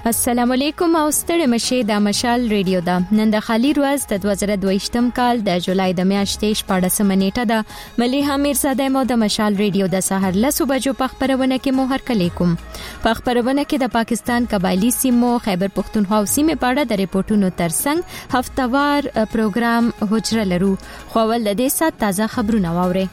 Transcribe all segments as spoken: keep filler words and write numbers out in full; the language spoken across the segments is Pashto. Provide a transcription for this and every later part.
السلام علیکم او ستړي مشه د مشال ریډیو دا نن د خالی ورځ د دوه زره دوه کال د جولای د میاشتې شپږم نیټه ده مليحه میرزاده مو د مشال ریډیو د سحر له صبح جو په خبرونه کې مو هر کله کوم په خبرونه کې د پاکستان قبایلی سیمو خیبر پختونخوا او سیمه په اړه د ریپورتونو ترڅنګ هفتوار پروګرام حجره لرو خو ول د دې سات تازه خبرونه واوري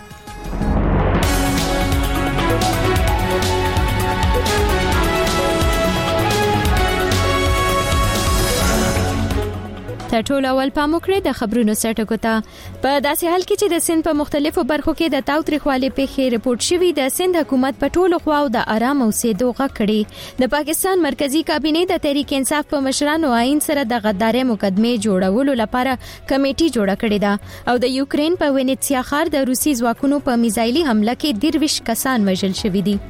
تر ټولو اول پام وکړئ د خبرونو سرټکو ته په داسې حال کې چې د سند په مختلفو برخو کې د تاوتریخوالي پیښې ریپورت شوي د سند حکومت په ټولو خواو د آرام اوسېدو غږ کړي د پاکستان مرکزی کابینه د تحریک انصاف په مشرانو آئین سره د غدارۍ مقدمه جوړولو لپاره کمیټي جوړه کړې ده او د یوکرين په وینیتسیا ښار د روسي ځواکونو په میزایلي حمله کې درویش کسان وژل شوي دي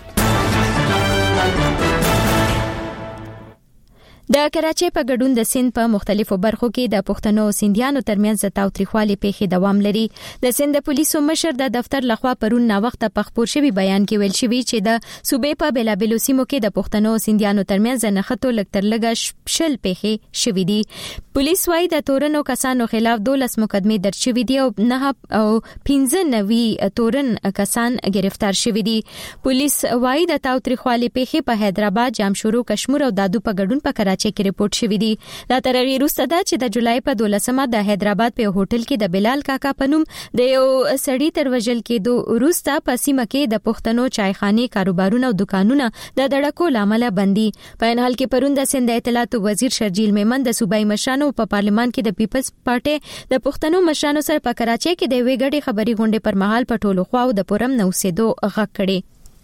د کراچۍ په ګډون د سند په مختلفو برخو کې د پښتنو او سندیانو ترمنځ د تاوتریخوالي پیښې دوام لري د سند پولیسو مشر د دفتر لخوا پرون نا وخت په خبر شوی بیان کې ویل شوی چې د صوبې په بلابلو سیمو کې د پښتنو او سندیانو ترمنځ نه خطو لکتر لګه شل پیښې شوې دي پولیس وايي د تورنو کسانو خلاف دولس مقدمه درج شوې دي او نه او پنځه نوي تورن کسان گرفتار شوې دي پولیس وايي د تاوتریخوالي پیښې په حیدرآباد جامشورو کشمیر او دادو په ګډون په کراچۍ کې ریپورت شوی دی دا تر هغه وروسته ده چې د جولای په دولسمه د حیدرآباد په هوټل کې د بلال کاکا پنوم د یو سړی تر وژل کېدو وروسته په سیمه کې د پښتنو چایخانه کاروبارونه او دکانونه د دړکو لامل بندي په ان حال کې پروند د سند اطلاعات وزیر شرجیل میمن د صوبایي مشرانو په پارلیمان کې د پیپلز پارټي د پښتنو مشرانو سره په کراچۍ کې د ویګړې خبري غونډې پر مهال په ټولو خواو د پرم نوسېدو غږ کړي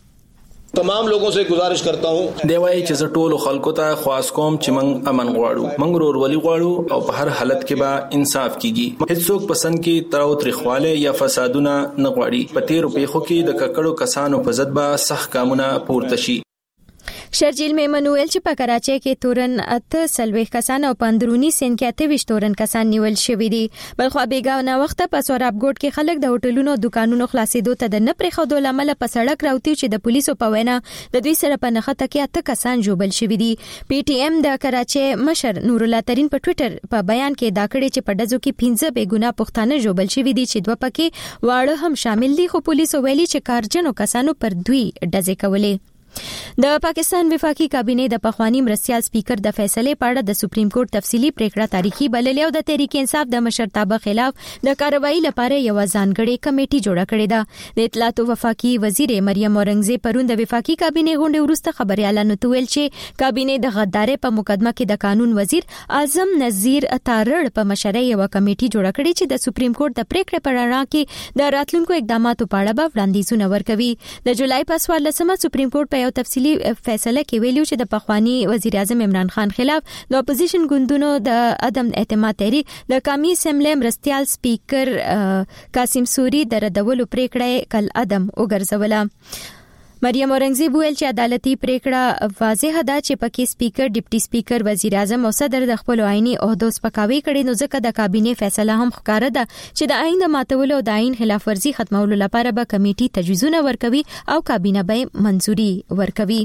تمام لوگوں سے گزارش کرتا ہوں دیوای چې زټولو خلکو ته خواص کوم چې من امن غواړو من ورورولي غواړو او په هر حالت کې به انصاف کیږي هیڅوک پسند کې تراو تریخواله یا فسادونه نه غواړي په تیر پیښو کې د ککړو کسانو په ضد به سخت ګامونه پورته شي شرجیل میمن ویل چې په کراچۍ کې تورن اته سلويخ کسان او پندرونی سین کې اته ویش تورن کسان نیول شوی دي بلخو بیګاونه وخت په سوراب ګوټ کې خلک د هوټلونو دکانونو خلاصېدو ته د نه پرېښودو لامل په سړک راوتی چې د پولیسو په وینا د دوی سره په نخته کې اته کسان جوړل شوی دي پی ټی ایم د کراچۍ مشر نور الله ترين په ټوئیټر په بیان کې دا کړی چې په دزو کې پنځه بیګونه پښتانه جوړل شوی دي چې دوه پکې واړه هم شامل دي خو پولیسو ویلي چې کارجنو کسانو پر دوی ډزې کولې د پاکستان وفاقي کابینه د پخوانی مرستيال سپیکر د فیصله په اړه د سپریم کورټ تفصیلی پریکړه تاریخي بللې او د تحریک انصاف د مشرتابه خلاف د کاروایی لپاره یو ځانګړې کمیټي جوړه کړې ده د اطلاعات وفاقي وزیر مریم اورنګزیب پرون د وفاقي کابینه غونډې وروسته خبريالانو ته ویل چې کابینه د غدارۍ په مقدمه کې د قانون وزیر اعظم نذیر تارړ په مشرۍ یو کمیټي جوړه کړې چې د سپریم کورټ د پریکړې پر اړه کې د راتلونکو اقداماتو په اړه به وړاندیزونه ورکوي د جولای په څوارلسمه سپریم کورټ په یو تفصیلی فیصله کې ویلو چې د پخوانی وزیر اعظم عمران خان خلاف د اپوزیشن ګوندونو د عدم اعتماد تحریک د قومي اسمبلی مرستيال سپیکر قاسم سوري د ردولو پریکړه کل عدم وګرځوله مریم اورنګزیب ویل چې عدالتي پریکړه واضح ده چې پکې سپیکر ډیپټي سپیکر وزیر اعظم او صدر د خپل آئینی عہدو سپکاوي کړي نو ځکه د کابینه فیصله هم ښکاره ده چې د آئین د ماتولو او د آئین خلاف ورزي ختمولو لپاره به کمیټي تجویزونه ورکوي او کابینه به منځوري ورکوي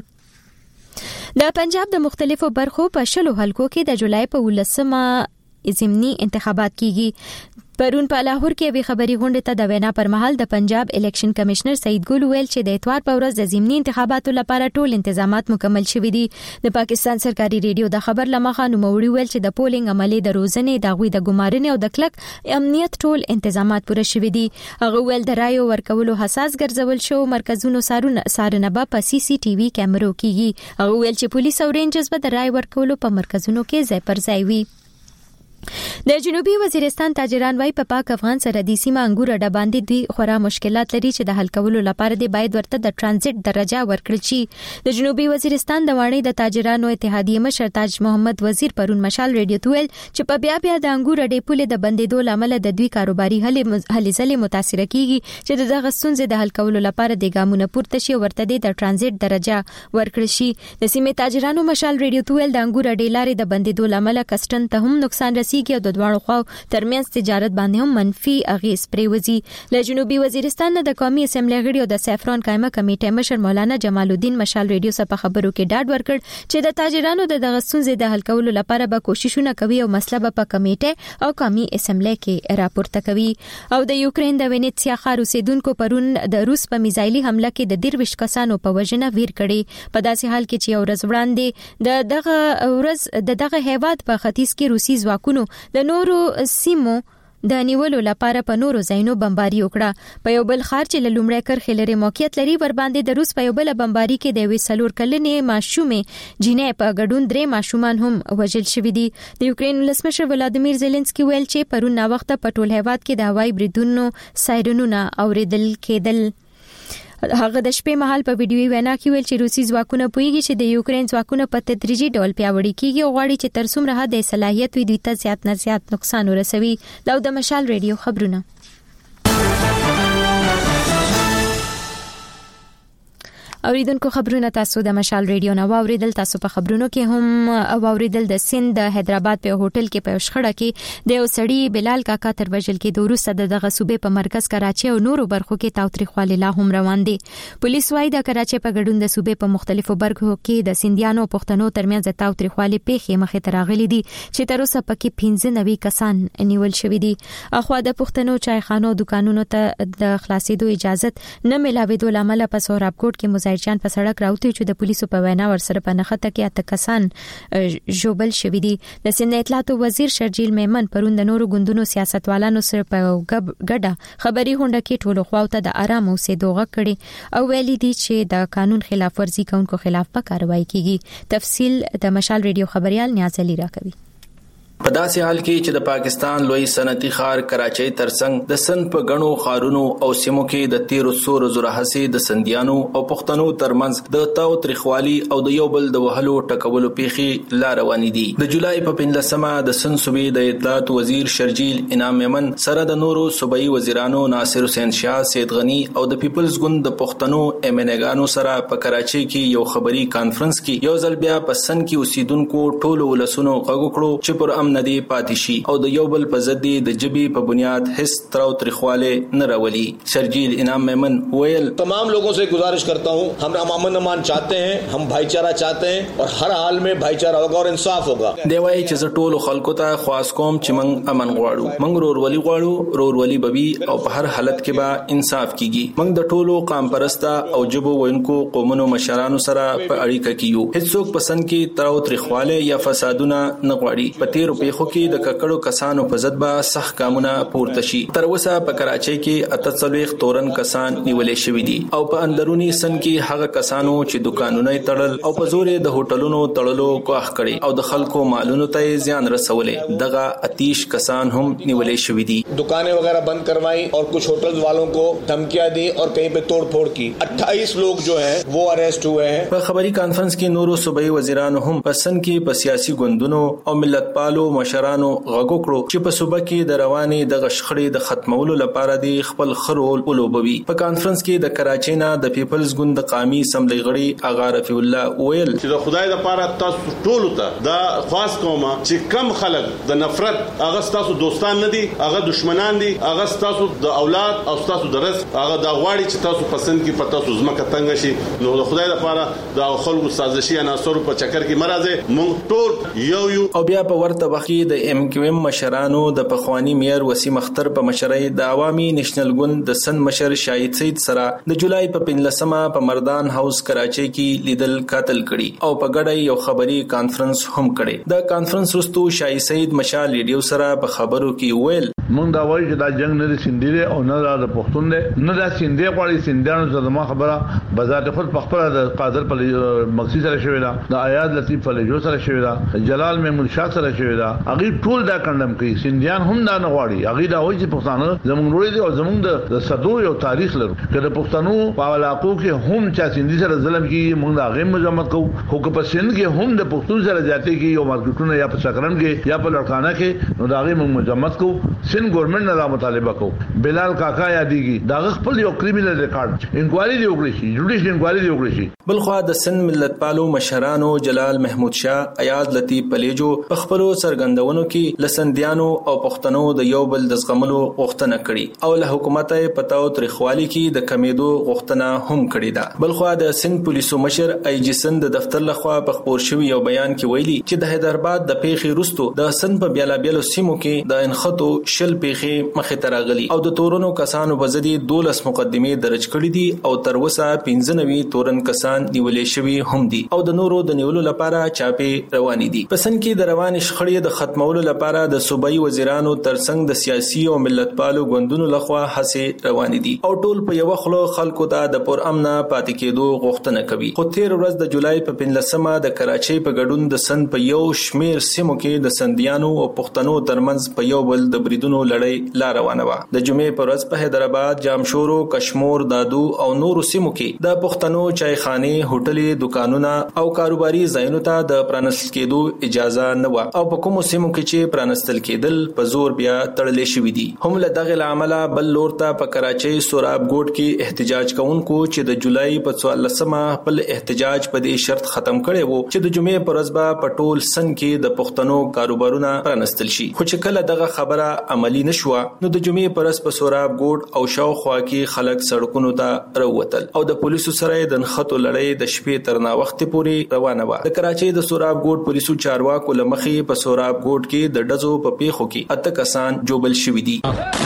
د پنجاب د مختلفو برخو په شلو حلقو کې د جولای په ولسمه ضمني انتخابات کیږي پرون په لاهور کې وی خبري غونډه ته د وینا پر مهال د پنجاب الیکشن کمشنر سعید ګل ویل چې د اتوار په ورځ د ضمني انتخاباتو لپاره ټول تنظیمات مکمل شوي دي د پاکستان سرکاري ریډیو د خبر لمخه نوموړي ویل چې د پولینګ عملي د روزنې د غوي د ګمارنې او د کلک امنیت ټول تنظیمات پوره شوي دي هغه ویل د رایو ورکولو حساس ګرځول شو مرکزونو سارونه سارنه په سی سی ټي وي کیمرو کېږي هغه ویل چې پولیس او رینجرز به د رای ورکولو په مرکزونو کې ځای پر ځای وي د جنوبي وزیرستان تاجران وايي په پاک افغان سرحدي سیمه انګور اډه باندې دوی خورا مشکلات لري چې د حل کولو لپاره د باید ورته د ترانزیت درجه ورکړل شي د جنوبي وزیرستان د وانی د تاجرانو اتحادیه مشر تاج محمد وزیر پرون مشال ریډیو ته ویل چې په بیا بیا د انګور اډې پوله د بندیدو لامل د دوی کاروباري هلې ځلې متاثر کیږي چې دغه ستونزې د حل کولو لپاره د ګامونه پورته شي ورته د ترانزیت درجه ورکړل شي د سیمې تاجرانو مشال ریډیو ته ویل د انګور اډې لارې د بندیدو لامل کسټن ته هم نقصان رسیږي او د د دواړو خواو ترمنځ تجارت باندې هم منفي اغیز پریوزي. له جنوبي وزیرستان نه د قومي اسمبلی غړي او د سیفران قائمه کمیټې مشر مولانا جمال الدین مشال ریډیو سره خبرو کې ډاډ ورکړ چې د تاجرانو د دغه ستونزې د حل کولو لپاره به کوششونه کوي او مسله به په کمیټې او قومي اسمبلی کې راپورته کوي. او د یوکرين د وینیتسیا ښار اوسیدونکو پرون د روس په میزایلي حمله کې د درویش کسانو په وژنه ویر کړي. په داسې حال کې چې یو ورځ وړاندې د دغه ورځ د دغه هیواد په ختیځ کې روسي ځواکونو د نورو سیمو د نیولو لپاره په نورو ځایونو بمباري وکړه. په یو بل ښار چې له لومړۍ کرښې لري موقعیت لري ور باندې د روس په یو بل بمباري کې د یوې څلور کلنې ماشومې جینۍ په ګډون درې ماشومان هم وژل شوي دي. د یوکرين ولسمشر ولادیمیر زيلنسکي ویل چې پرون نا وخت په ټول هیواد کې د هوایي بریدونو سایرنونه اوریدل کېدل. هغه د شپې مهال په ویډیوي وینا کې ویل چې روسي ځواکونه پوهیږي چې د یوکرين ځواکونه په تدریجي ډول پیاوړي کیږي او غواړي چې تر څومره حد صلاحیت وي دوی ته زیات نه زیات نقصان ورسوي. دا د مشال ریډیو خبرونه. اوریدونکو خبرونه تاسو د مشال ریډیو نو اوریدل. تاسو په خبرونو کې هم اوریدل د سند د حیدرآباد په هوټل کې په شخړه کې د یو سړي بلال کاکا تر وژل کې د وروسته د دغه صوبې په مرکز کراچي او نورو برخو کې تاوتریخوالی لا هم روان دي. پولیس وايي د کراچي په ګډون د صوبې په مختلفو برخو کې د سندیانو پښتنو ترمنځ تاوتریخوالی پیښې مخې ته راغلي دي چې تر اوسه پکې پنځه نوي کسان نیول شوي دي. اخوا د پښتنو چایخانو دکانونو ته د خلاصېدو اجازه نه ملاوېدو لامل په سوراب کوټ کې چان په سړک راوتی چې د پولیسو په وینا ورسره په نخته کې اته کسان جوبل شوي دي. د سند اطلاعات وزیر شرجیل میمن پرون د نورو ګوندونو سیاستوالانو سره په ګډه خبري غونډه کې ټولو خواو ته د آرام اوسېدو غږ کړي او ویلي دي چې د قانون خلاف ورزي کوونکو خلاف په کاروایی کیږي. تفصیل د مشال ریډیو خبريال نیاز علي راکوي. په داسې حال کې چې د پاکستان لوی صنعتي ښار کراچۍ ترڅنګ د سند په غنو خارونو او سیمو کې د تیرو سورو زره هسې د سندیانو او پښتنو ترمنځ د تاوتریخوالي او د یو بل د وهلو ټکولو پیښې لا روانې دي. د جولای په پنځلسمه د سند صوبې د اطلاعات وزیر شرجیل انعام میمن سره د نورو صوبایي وزیرانو ناصر حسین شاه سید غنی او د پیپلز ګوند د پښتنو ایمنګانو سره په کراچۍ کې یو خبري کانفرنس کې یو ځل بیا په سند کې اوسیدونکو ټولو ولسونو غږ وکړو چې پر ندی پاتشي او د یو بل په ضد د جبي په بنیاد هیڅ تاوتریخواله نه راولي. شرجیل انعام میمن ویل تمام لوگوں سے گزارش کرتا ہوں ہم امن امان چاہتے ہیں ہم بھائی چارہ چاہتے ہیں اور ہر حال میں بھائی چارہ ہوگا اور انصاف ہوگا. دی وایي چې زه ټولو خلکو ته خواست کوم چې موږ امن غواړو موږ رورولي غواړو رورولي بوي او په هر حالت کې به انصاف کیږي. موږ د ټولو قام پرسته او جبو وینکو قومونو مشرانو سره په اړیکه کې یو. هیڅوک پسند کې تاوتریخواله یا فسادونه نه غواړي. په تیر پیښو کې د ککړو کسانو په ضد به سخت ګامونه پورته شي. تر اوسه په کراچۍ کې اته څلوېښت تورن کسان نیولې شوي دي او په اندرونی سند کې هغه کسانو چې دکانونه تړل او په زور د هوټلونو تړلو کوښښ کړي او د خلکو مالونو ته زیان رسولې دغه اتیش کسان هم نیولې شوي دي. دکانیں وغیرہ بند کروائی اور کچھ ہوٹل والوں کو دھمکیاں دی اور کہیں پہ توڑ پھوڑ کی. اٹھائیس لوگ جو ہیں وہ اریسٹ ہوئے ہیں. په خبري کانفرنس کې نورو صوبایي وزیرانو هم په سند کې په سیاسي ګوندونو او ملت پالو مشرانو غږ وکړو چې په صوبه کې د روانې د غشخړې د ختمولو لپاره د خپل خرول ولوبوي. په کانفرنس کې د کراچۍ نه د پیپلز ګوند د قومي اسمبلی غړي اغا رفیع الله ویل چې د خدای لپاره تاسو ټول ته دا خاص کومه چې کم خلک د نفرت هغه تاسو دوستان نه دي هغه دشمنان دي هغه تاسو د اولاد او تاسو د رزق هغه دا غواړي چې تاسو پسند کې پتا تاسو زمکه تنګ شي. نو د خدای لپاره د خلکو سازشي عناصر په چکر کې مرزه مونږ ټول یو یو. او بیا په ورته وخت کې د ایم کیو ایم مشرانو د پخوانی میر وسیم اختر په مشرۍ د عوامي نېشنل ګوند د سند مشر شاهد سید سره د جولای په پنځلسمه په مردان هاوس کراچۍ کې لیدل قاتل کړي او په ګډه یو خبري کانفرنس هم کړي. د کانفرنس وروسته شاهد سید مشال ریډیو سره په خبرو کې ویل مونږ دا وایو چې دا جنگ نه سندې او نه د پښتون دی نه دا سندې غواړي سندانو زده ما خبره بذات خود په خپل د قادر په مقصد سره شوی دا د آیات لطیف فلجو سره شوی دا جلال محمود شاه سره شوی دا هغه ټول دا کندم کوي. سندیان هم دا نه غواړي هغه دا وایي چې پښتانه زمونږ وروړي دي او زمونږ د صدو یو تاریخ لرو که د پښتنو په علاقو کې هم چا سندي سره ظلم کوي موږ دا غي مزمت کوو. خو که په سند کې هم د پښتون سره ځاتې کې یو مارکیټونه یا په سکرن کې یا په لړکانه کې نو دا غي موږ مزمت کوو سن ګورنمنت نه مطالبه کو بلال کاکا یادېږي دا خپل یو کریمینل ریکارډ انکوایري دی وکړي شي جوډیشل انکوایري دی وکړي شي. بلخوا د سن ملت پالو مشرانو جلال محمود شاه ایاز لطیف پلیجو په خپلو سرګندونو کې لسندیانو او پښتنو د یو بل د زغملو غوښتنه کړې او له حکومت پتاو تاریخوالي کې د کمیدو غوښتنه هم کړې ده. بلخوا د سن پولیسو مشر ای جی سن د دفتر لخوا په خبر شوی یو بیان کې ویلي چې د حیدرآباد د پیښې وروسته د سن په بیلابیلو سیمو کې د انخطو شل پیښې مخې ته راغلي او د تورونو کسانو بزدي دولس مقدمې درج کړې دي او تر اوسه پنځه نوي تورن کسان نیولې شوی هم دي او د نورو د نیولو لپاره چاپې روانې دي. په سن کې د روان شخړې د ختمولو لپاره د صوبایي وزیرانو ترڅنګ د سیاسي او ملت پالو ګوندونو لخوا هڅې روانې دي او ټول په یو خلو خلکو ته د پر امن پاتې کېدو غوښتنه کوي. خو تیر ورځ د جولای په پنځلسمه د کراچۍ په ګډون د سن په یو شمیر سیمو کې د سندیانو او پښتنو ترمنځ په یو بل د بریدونو لړۍ لا روانه و. د جمعې پر ورځ په حیدرآباد، جامشورو، کشمور، دادو او نورو سیمو کې د پښتنو چایخانه، هوټلې، دکانونه او کاروباري ځایونو ته د پرانستل کېدو اجازه نه و او په کومو سیمو کې چې پرانستل کېدل په زور بیا تړلې شوې دي. هم له دغه عمله بل لور ته په کراچۍ سوراب ګوټ کې احتجاج کوونکو چې د جولای په څوارلسمه خپل احتجاج په دې شرط ختم کړي وو چې د جمعې پر ورځ به په ټول سن کې د پښتنو کاروبارونه پرانستل شي. خو چې کله دغه خبره عملی نشوه نو د جمعې پر ورځ په سوراب ګوټ او شاوخوا کې خلک سړکونو ته راووتل او د پولیسو سره د نخښتو لړۍ د شپې تر نا وخت پورې روانه و. د کراچۍ د سوراب ګوټ پولیسو چارواکو لمخې په سوراب ګوټ کې د ډزو په پیښو کې اته کسان جوبل شوي دي.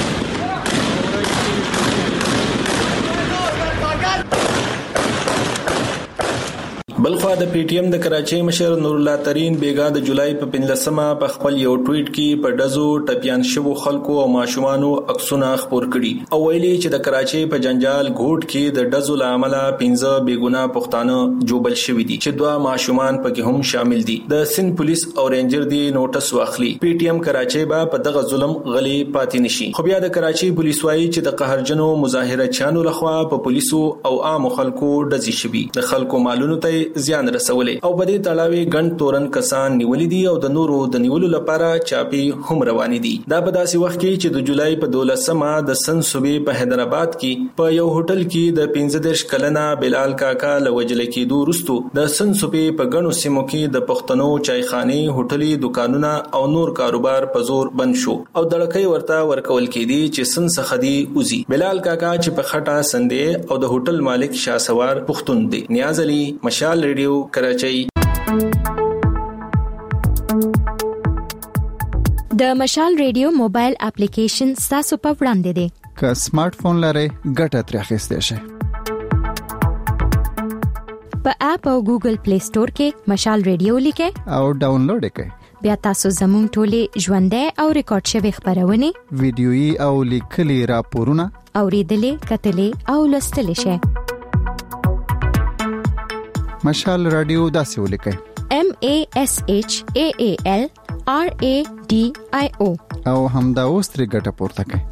بلخوا د پی ټی ایم د کراچۍ مشر نور الله ترين بیگا د جولای په پنځلسمه په خپل یو ټویټ کې په ډزو ټپيان شوو خلکو او ماشومانو عکسونه خپور کړي او ویلي چې د کراچۍ په جنجال ګوټ کې د ډزو لامل پنځه بیګونه پښتانه جوبل شوي دي چې دوه ماشومان پکې هم شامل دي. د سن پولیس او رینجر دی نوټس واخلي. پی ټی ایم کراچۍ به په دغه ظلم غلي پاتې نشي. خو بیا د کراچۍ پولیس وايي چې د قهرجنو مظاهرچیانو لخوا په پولیسو او عام خلکو ډزې شوي، د خلکو مالونو ته زیان رسولې او په دې تړاوي ګڼ تورن کسان نیولې دي او د نورو د نیولو لپاره چاپی هم روانې دي. دا په داسې وخت کې چې د جولای په دولسمه د سن صوبې په حیدرآباد کې په یو هوټل کې د پنځه دېرش کلنه بلال کاکا لوجل کېدو وروسته د سن صوبې په ګڼو سیمو کې د پښتنو چایخانه، هوټلې، دکانونه او نور کاروبار په زور بند شو او دړکې ورته ورکول کېدي چې سن څخه دی اوزي. بلال کاکا چې په خټه سندې او د هوټل مالک شاسوار پښتون دی. نیاز علي، مشال ریډیو، کراچۍ. د مشال ریډیو موبایل اپلیکیشن تاسو په وړاندې دی. که سمارټ فون لرئ ګټه ترې اخیستئ شئ. په اپ او ګوګل پلی سٹور کې مشال ریډیو لیکئ او ډاونلوډ کړئ. بیا تاسو زموږ ټولې ژوندۍ او ریکارډ شوی خبرونه، ویډیويي او لیکلي راپورونه اوریدلې، کتلې او لوستلې شئ. مشال رادیو داسې ولیکئ: M A S H A A L R A D I O او همدا اوس ترې ګټه پورته کړئ.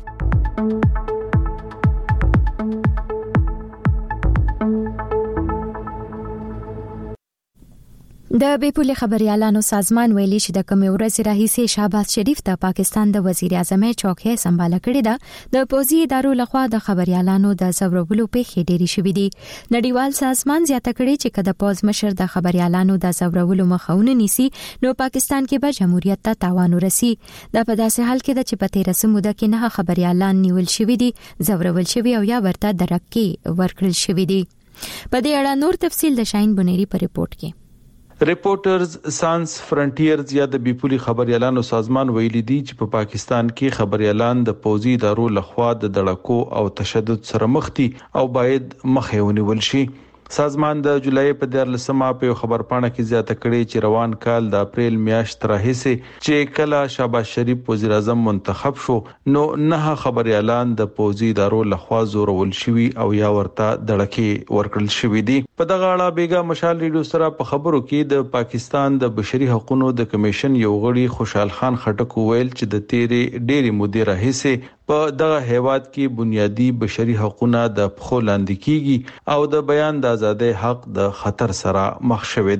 د بیپولي خبريالانو سازمان ویلي چې د کوم ورځ راهیسې شهباز شریف ته پاکستان د وزیر اعظم چوکۍ سمباله کړې ده. د پوزي ادارو لخوا د خبريالانو د زورولو پیښې ډېری شوې دي. نړیوال سازمان زیاته کړې چې کله پوز مشر د خبريالانو د زورولو مخاونه نیسي نو پاکستان کې به جمهوریت ته تاوان ورسي. دا په داسې حال کې چې په تیر سموده کې نه خبريالان نیول شوي دي، زورول شوي او یا ورته درکې ورکړل شوي دي. په دې اړه نور تفصیل د شاهین بنيري په ریپورت کې. ریپورټرز سانس فرنټیرز یا د بیپولي خبريالانو سازمان ویلي دي چې په پاکستان کې خبريالان د پوزي ادارو لخوا د دړکو او تشدد سره مخ دي او باید مخه ونیول شي. سازمان د جولای په دیارلسمه په خبرپاڼه کې زیاته کړې چې روان کال د اپریل میاشت راهیسې چې کله شهباز شریف وزیر اعظم منتخب شو نو نه خبريالان د پوزي ادارو لخوا زورول شوي او یا ورته دړکې ورکړل شوي دي. په دغه اړه بیګا مشال ریډیو سره په خبرو کې د پاکستان د بشري حقوقو د کمیشن یو غړي خوشحال خان خټک ویل چې د تیرې ډېری مودې راهیسې په دغه هیواد کې بنیادی بشري حقوقونه د پخو لاندې کیږي او د بیان د آزادۍ حق د خطر سره مخ شوی دی.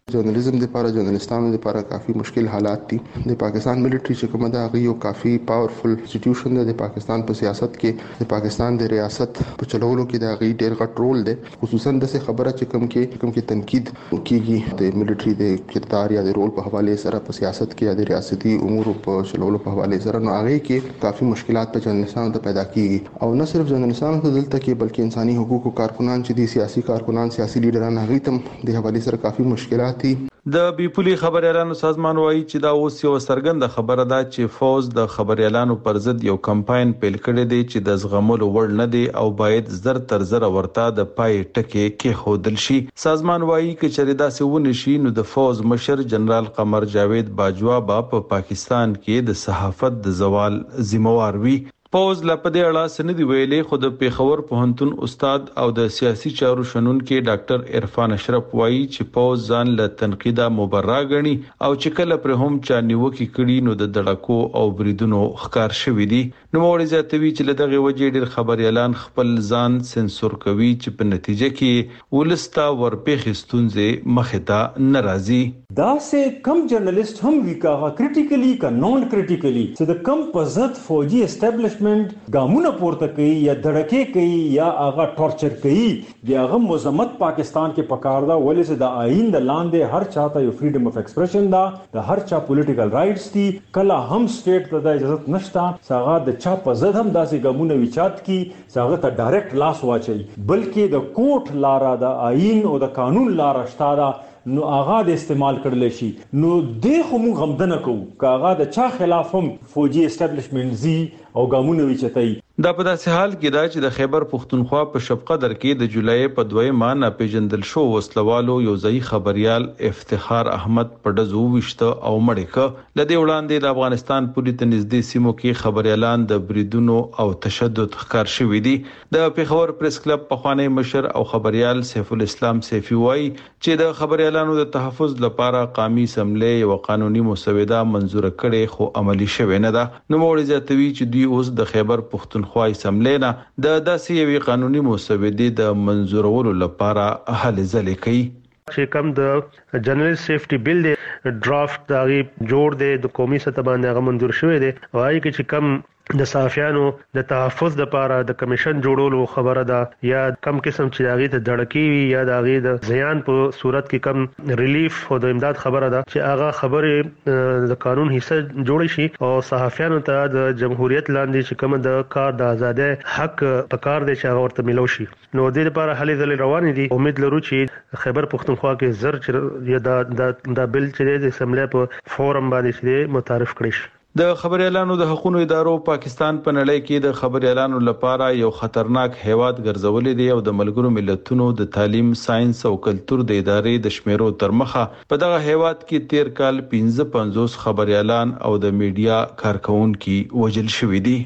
جرنالیزم د لپاره جرنالستانو لپاره کافي مشکل حالات دي. د پاکستان ملټری چې کومه ده هغه یو کافي پاورفل انسټیټیوشن ده د پاکستان په سیاست کې. د پاکستان د ریاست په چلولو کې د هغه ډېر غټ رول ده، خصوصا د څه خبره چې کوم کې کوم کې تنقید کیږي د ملټری د کردار یا د رول په حواله سره په سیاست کې یا د ریاستي امور په چلولو په حواله سره، نو هغه کې کافي مشکلات په جرنالستانو ته پیدا کیږي. او نه صرف جرنالستانو ته دلته کې بلکې انساني حقوقو کارکنان چې دي، سیاسي کارکنان، سیاسي لیډران، هغه تم د حواله سره کافي مشکلات دي. د بیپولي خبريالانو سازمان وایي چې دا اوس یو څرګنده خبره ده چې فوز د خبريالانو پر ضد یو کمپاین پیل کړی دی چې د زغملو وړ نه دی او باید زر تر زر ورته د پای ټکی کې خودل شي. سازمان وایي چې چریدا سونه شي نو د فوز مشر جنرال قمر جاوید باجوا با په پا پاکستان کې د صحافت د زوال ذمہوار وي. پوز لپاره اړه سندې ویلې خود پیښور پوهنتون استاد او د سیاسي چارو شنن کې ډاکټر عرفان اشرف وایي چې پوز ځان له تنقیدا مبرر غني او چې کله پر هم چا نیوکي کړي نو د دړکو او بریدونو ښکار شوې دي. نو موري زیاتوي چې لدغه وجې ډېر خبري اعلان خپل ځان سنسور کوي چې په نتیجه کې ولستا ورپېخ ستونزې مخه ته ناراضي. دا سه کم جرنالست هم وی کا کریټیکلی کا نون کریټیکلی چې د کم پزت فوجي اسټابلیش ګامونه پورته کوي یا دړکې کوي یا هغه ټورچر کوي، دی هغه مزمت پاکستان کې پکار دا ولې چې د آئین د لاندې هر چاته یو فریډم اف ایکسپریشن دا د هر چا پولیټیکل رائټس دي. کله هم سټیټ ته د اجازه نشته څنګه د چا په ضد هم داسې ګامونه وچات کی څنګه ته ډایرکټ لاس واچي، بلکې د کوټ لارا د آئین او د قانون لارا شته نو هغه د استعمال کړل شي. نو د خو موږ غمدنه کوو که هغه د چا خلاف هم فوجي اسټابلیشمنت زی او ګامونه وچتای. دا په داسې حال کې دا چې د خیبر پښتونخوا په شفقدر کې د جولای په دوی ماه نه پیژندل شو وسلوالو یو ځای خبريال افتخار احمد پډزو وشته او مړک لدی وړاندې د افغانستان پولیس ته نږدې سیمو کې خبريالان د بریدونو او تشدد ښکار شوې دي. د پیښور پریس کلب پخوانی مشر او خبريال سیف الاسلام سیفی وای چې د خبريالانو د تحفظ لپاره قومي سملې او قانوني مسوده منزور کړي خو عملی شوه نه ده. نو موري زیاتوي چې دوی اوس د خیبر پښتونخوا خوای سملینا د داسې یوې قانوني مسودې د منزورولو لپاره هلې ځلې کوي. چې کوم د جنرال سیفټي بل دی ډرافټ دغه جوړ دی د قومي سطح باندې هغه منزور شوی دی. وايي چې کوم د صحافیانو د تحفظ لپاره د کمیشن جوړولو خبره ده یا کم قسم چې داغي ته دړکی وي یا داغي د زیان په صورت کې کم ریلیف او د امداد خبره ده چې هغه خبره د قانون حصہ جوړ شي او صحافیانو ته د جمهوریت لاندې چې کوم د کار د آزادۍ حق پکار دی چې هغه ورته ملو شي. نو د دې لپاره هلې ځلې روان دي. امید لرو چې خیبر پښتونخوا کې زر یا د د بل چې د سملې په فورم باندې چې متعارف کړي شي. د خبريالانو د حقوقو ادارو پاکستان په نړۍ کې د خبريالانو لپاره یو خطرناک هیواد ګرځولې دی او د ملګرو ملتونو د تعلیم، ساينس او کلچر د ادارې د شمیرو تر مخه په دغه هیواد کې تیر کال پنځه پنځوس خبريالان او د میډیا کارکونکو وژل شوې دي.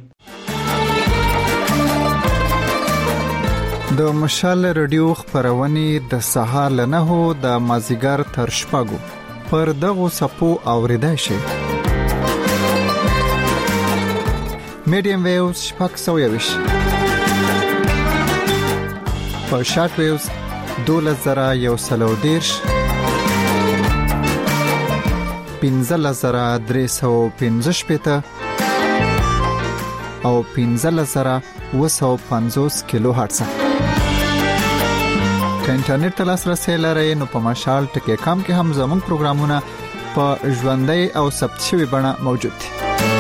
د مشال رادیو خبرونه د سهار لنهو د مازیګر تر شپږو پر دغه سپو اوریدای شي. میډیم ویوز شپږ سوه یوش په شارټ ویوز دولس زره یو سلو دیرش پنځلس زره درې سوه پنځه شپېته او پنځلس زره اوه سوه پنځوس کیلو هرتز. که انټرنیټ ته لاسرسی لرئ نو په مشال ټکی کام کې هم زموږ پروګرامونه په ژوندۍ او ثبت شوي بڼه موجود دي.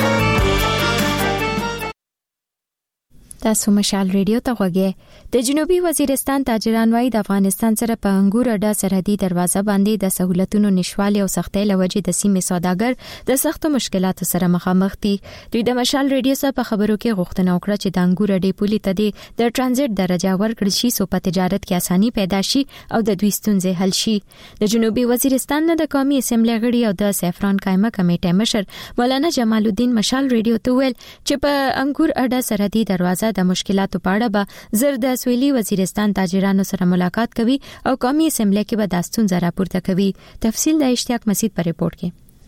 تاسو مشال ریډیو ته غوږی. د جنوبي وزیرستان تاجران وايي د افغانستان سره په انګور اډه سرحدي دروازه باندې د سہولتونو نشوالي او سختۍ لوجې د سیمې سوداګر د سختو مشکلاتو سره مخامخ دي. دوی د مشال ریډیو سره په خبرو کې غوښتنه وکړه چې د انګور اډې پولي ته د ترانزیت درجه ورکړل شي سو په تجارت کې اساني پیدا شي او د دوی ستونزې حل شي. د جنوبي وزیرستان نه د قومي اسمبلی غړي او د سیفران قائمه کمیټې مشر مولانا جمال الدین مشال ریډیو ته ویل چې په انګور اډه سرحدي دروازه د مشکلاتو په اړه به زر د سویلي وزیرستان تاجرانو سره ملاقات کوي او قومي اسمبلی کې به داستون زرا پورته کوي. تفصیل د اشتیاق مسعود په ریپورت کې.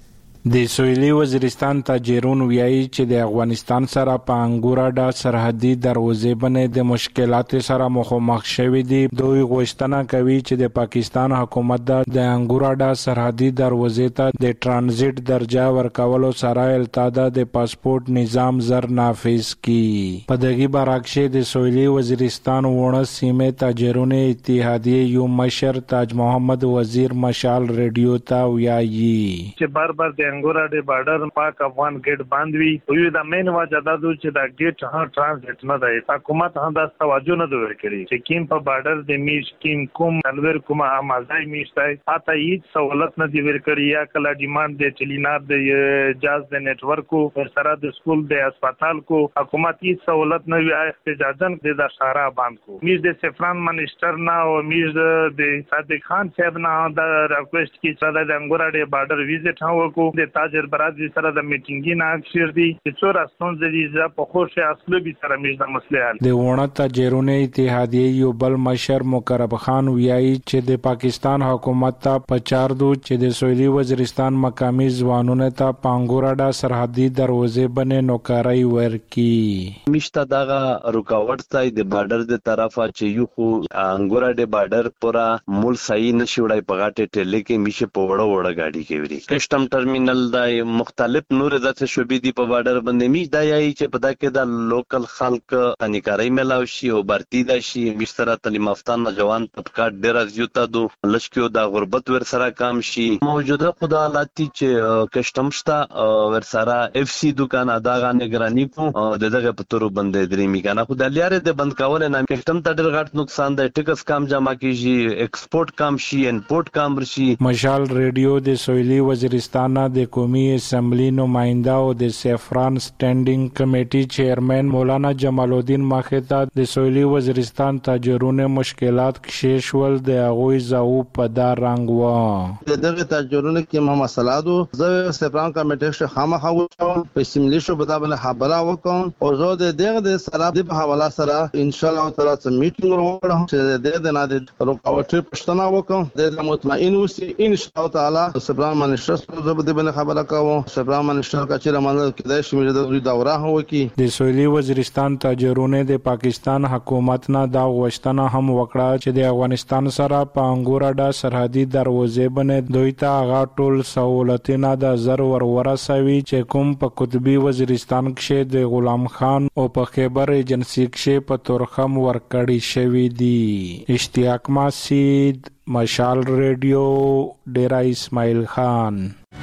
د سویلي وزیرستان تاجرون ویایي چې د افغانستان سره په انګوراډا سرحدي دروازې باندې د مشکلات سره مخامخ شوي دي. دوی غوښتنه کوي چې د پاکستان حکومت د انګوراډا سرحدي دروازې ته د ترانزیت درجه ورکولو سره التاده د پاسپورت نظام زر نافذ کی. په دغه برعکس د سویلي وزیرستان وونه سیمه تاجرون اتحادیه یو مشر تاج محمد وزیر مشال ریډیو ته ویایي چې بار بار د انګوراډا بارډر پاک افغان ګیټ بند وي. وی دا مین وجه دا ده چې دا ګیټ ها ترانزیت نه دی. حکومت هم دا توجه نه دوی کړی چې کیم په بارډر د میش کیم کوم الور کوم امازای میشتای اته هیڅ سہولت نه دی ورکړی. یا کله ډیماند د ټلینار د جاز د نتورکو سره د سکول د هسپتال کو حکومت هیڅ سہولت نه وی احتجاجن د اشاره باندې کو. میز د سفران منسٹر نه او میز د صادق خان صاحب نه دا ریکوست کی چې د انګوراډا بارډر ویزټ هاو کو د تاجر برادری سره د میټینګ نه اکثر دي چې څو راستون د دې په خوشي اصلي به سره میز د مسله حل. د وونه تاجرون اتحادیه یو بل مشر مقرب خان ویایي چې د پاکستان حکومت ته پچار دو چې د سویلي وزیرستان مقامی ځوانونو ته پانګوراډا سرحدي دروازې باندې نوکرای ورکړي. مشته دغه رکاوټ ځای د بارډر د طرفه چې یو خو انګوراډا بارډر پورا مول صحیح نشي وړای په غاټه ټلې کې میشه په وړه وړه گاډي کې وری. کسٹم ټرمینل د مختلف نور ذات شوبې دی په بارډر باندې می دا یی چې په دا کې د لوکل خلک انیکاري ملاوي شي او برتی دا شي مشتره تعلیم یافته نوجوان طبقات ډیر زیاته دو لشکو د غربت ور سره کم شي. موجوده خدا حالات چې کسٹم شته ور سره اف سی دکان ادا غنګرانی کو د دغه په تور باندې درې می کنه خو د لیاره د بند کول نه کسٹم ته ډیر غټ نقصان دی. ټیکس کم جمع کیږي ایکسپورت کم شي انپورت کم شي. مشال ریډیو د سویلي وزیرستان د قومي اسمبلی نمائنده او د سیفران سټینډینګ کمیټي چیرمن مولانا جمال الدین ماختا د سویلي وزیرستان تاجرون مشکلات کشیشول د اغوی زاو په دار رنگ و د دغه تاجرون کې محمد سلادو زه سیفران کمیټي شه خامخا و په اسمبلی شو په دا باندې خبره وکم او زه د دغه د سره د حواله سره ان شاء الله تعالی سم میټینګ وروړم چې د دې نه د رکاوټ پښتنه وکم د مطمئن اوسئ ان شاء الله تعالی سیفران منشر زه به د باندې خبره کوم. سیفران منشر کا چې رمضان کې د شمیره د دوره هو کې د سویلي وزیرستان تاجرونه د پاکستان حکومت نه دا غوښتنه هم وکړه چې د افغانستان سره په انګوراډا سرحدي دروازې باندې دوی ته هغه ټول سہولتونه د زر ور ورسوي چې کوم په قطبي وزیرستان کې د غلام خان او په خیبر ایجنسی کې په تورخم ورکړی شوی دی. اشتیاق ماسید مشال ریډیو ډیرا اسماعیل خان.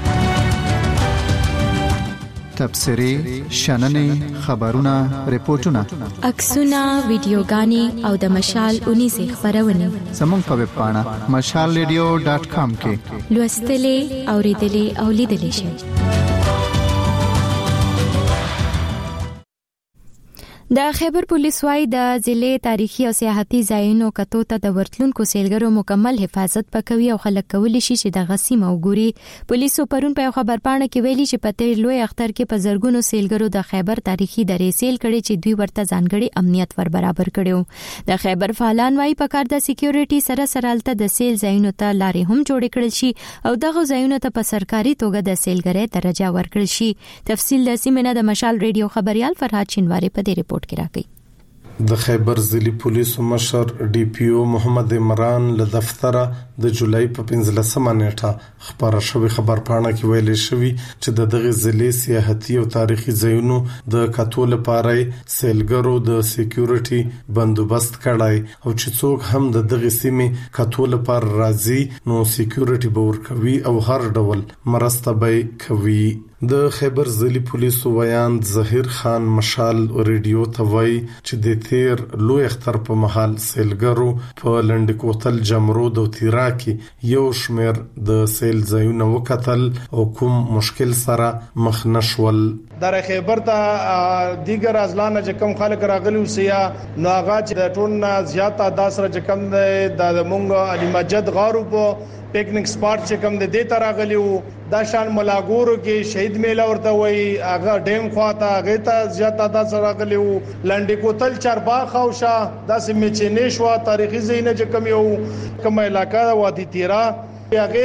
تبصری شننې خبرونه ریپورتونه عکسونه ویډیوګانې او د مشال اونیزه خبرونه زموږ په ویب پاڼه مشال ریډیو ډاټ کام کې لوستلې اوریدلې او لیدلې شئ. د خیبر پولیس وايي د ضلع تاریخي او سیاحتي ځایونو کتو ته د ورتلونکو سیلګرو مکمل حفاظت پکوي او خلک کولی شي چې د غسیم او ګوري. پولیسو پرون په خبر پاڼه کې ویلي چې په تیر لوی اختر کې په زرګونو سیلګرو د خیبر تاریخي درې سیل کړي چې دوی ورته ځانګړي امنیت ور برابر کړو. د خیبر فعالان وايي په کار د سکیورټي سره سره الته د سیل ځایونو ته لارې هم جوړ کړل شي او دغه ځایونو ته په سرکاري توګه د سیلګرۍ درجه ورکړل شي. تفصیل د سیمه د مشال ریډیو خبريال فرهاد شینواری په دې ریپورت کې راکړي. د خیبر ضلعي پولیسو مشر ډي پی او محمد عمران له دفتره د جولای په پنځلسمه نیټه خبر شوی خبر پاڼه کې ویل شوی چې د دغه ضلعي سیاحتي او تاریخي ځایونو د کتو لپاره سیلګرو د سکیورټي بندوبست کړای او چې څوک هم د دغه سیمې کتو لپاره راځي نو سکیورټي به ورکوي او هر ډول مرسته به کوي. د خیبر ضلعي پولیسو ویان ظهیر خان مشال ریډیو ته وایي چې د تیر لوی اختر په محل سیلګرو په لنډکوتل جمرود او تیرا کې یو شمیر د سیل ځایونه وکتل او کوم مشکل سره مخ نشول. در خیبر ته دیگر ازلانه چې کوم خلک راغلي وسیا نو هغه چې د ټون زیات انداز سره چې کوم د مونږ علي مسجد غارو په پکنیک سپاٹ چې کوم د دې تر راغلی وو دا شان ملاګورو کې شهید میله ورته وای هغه ډیم خواته هغه ته زیات انداز سره راغلی وو لنډی کوتل چرباغ او شاه داسې میچنې شو تاریخي زینه چې کوم یو کوم علاقہ وادي تیرا هغه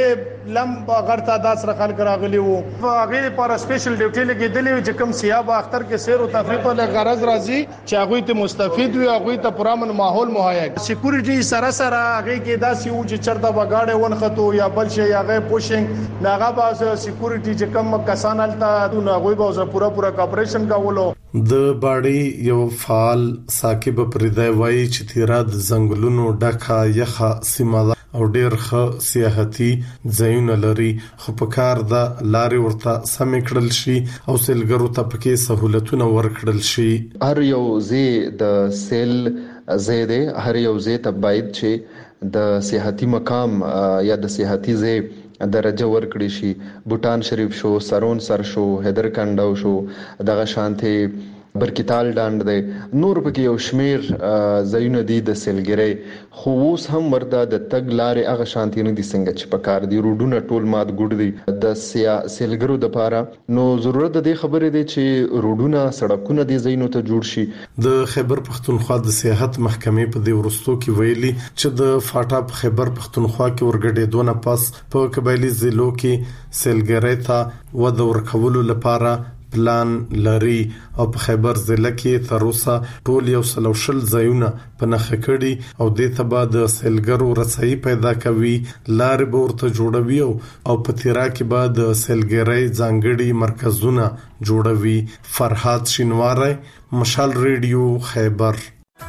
لم غیر تعداد سره خلک راغلي وو. هغه لپاره سپیشل ډیوټي لګیدلې چې کوم سیاه با اختر کې سیر او تفریح په غرض راځي چې هغه ته مستفید وي، هغه ته پرامن ماحول مهیا کړي. سکیورټي سره سره هغه کې داسې و چې چرته بغاړې ونخته یا بل شي هغه پوشنګ ناغه باز سکیورټي چې کوم کسان الته نو هغه به پورا پورا کاپریشن کاولو. د باړی یو فعال ساکب پردای وای چې تیرا د زنګلونو ډکه یخه سیمه او ډیر ښه سیاحتي ځایونه لري، خو په کار د لارې ورته سم کړل شي او سیلګرو ته پکې سہولتونه ورکړل شي. هر یو زی د سیل زیاده هر یو زی ته باید چې د سیاحتي مقام یا د سیاحتي زی درجه ورکړي شي. بوتان شریف شو، سرون سر شو، حیدر کنډو شو، دغه شانته برکتال ډاند دی، نور پکې یو شمیر ځایونه دي د سیلګری، خو اوس هم ورته د تګ لارې هغه شانتي نه دي څنګه چې پکار دي. روډونه ټول مات ګډ دي د سیلګرو د پاره، نو ضرورت د دې خبرې دی چې روډونه سړکونه دي ځایونو ته جوړ شي. د خیبر پختونخوا د سیاحت محکمې په دې ورستو کې ویلي چې د فاټا په خیبر پختونخوا کې ورګډېدونه پس په قبایلی ضلعو کې سیلګری ته ود ورکولو لپاره پلان لري او په خیبر ضلع کې تر اوسه ټول یو سلو شل ځایونه په نخښه کړي او د ته بعد سیلګرو رسایي پیدا کوي، لارې به ورته جوړوي او په تیرا کې بعد سیلګری ځانګړي مرکزونه جوړوي. فرحات شینواری، مشال ریډیو، خیبر.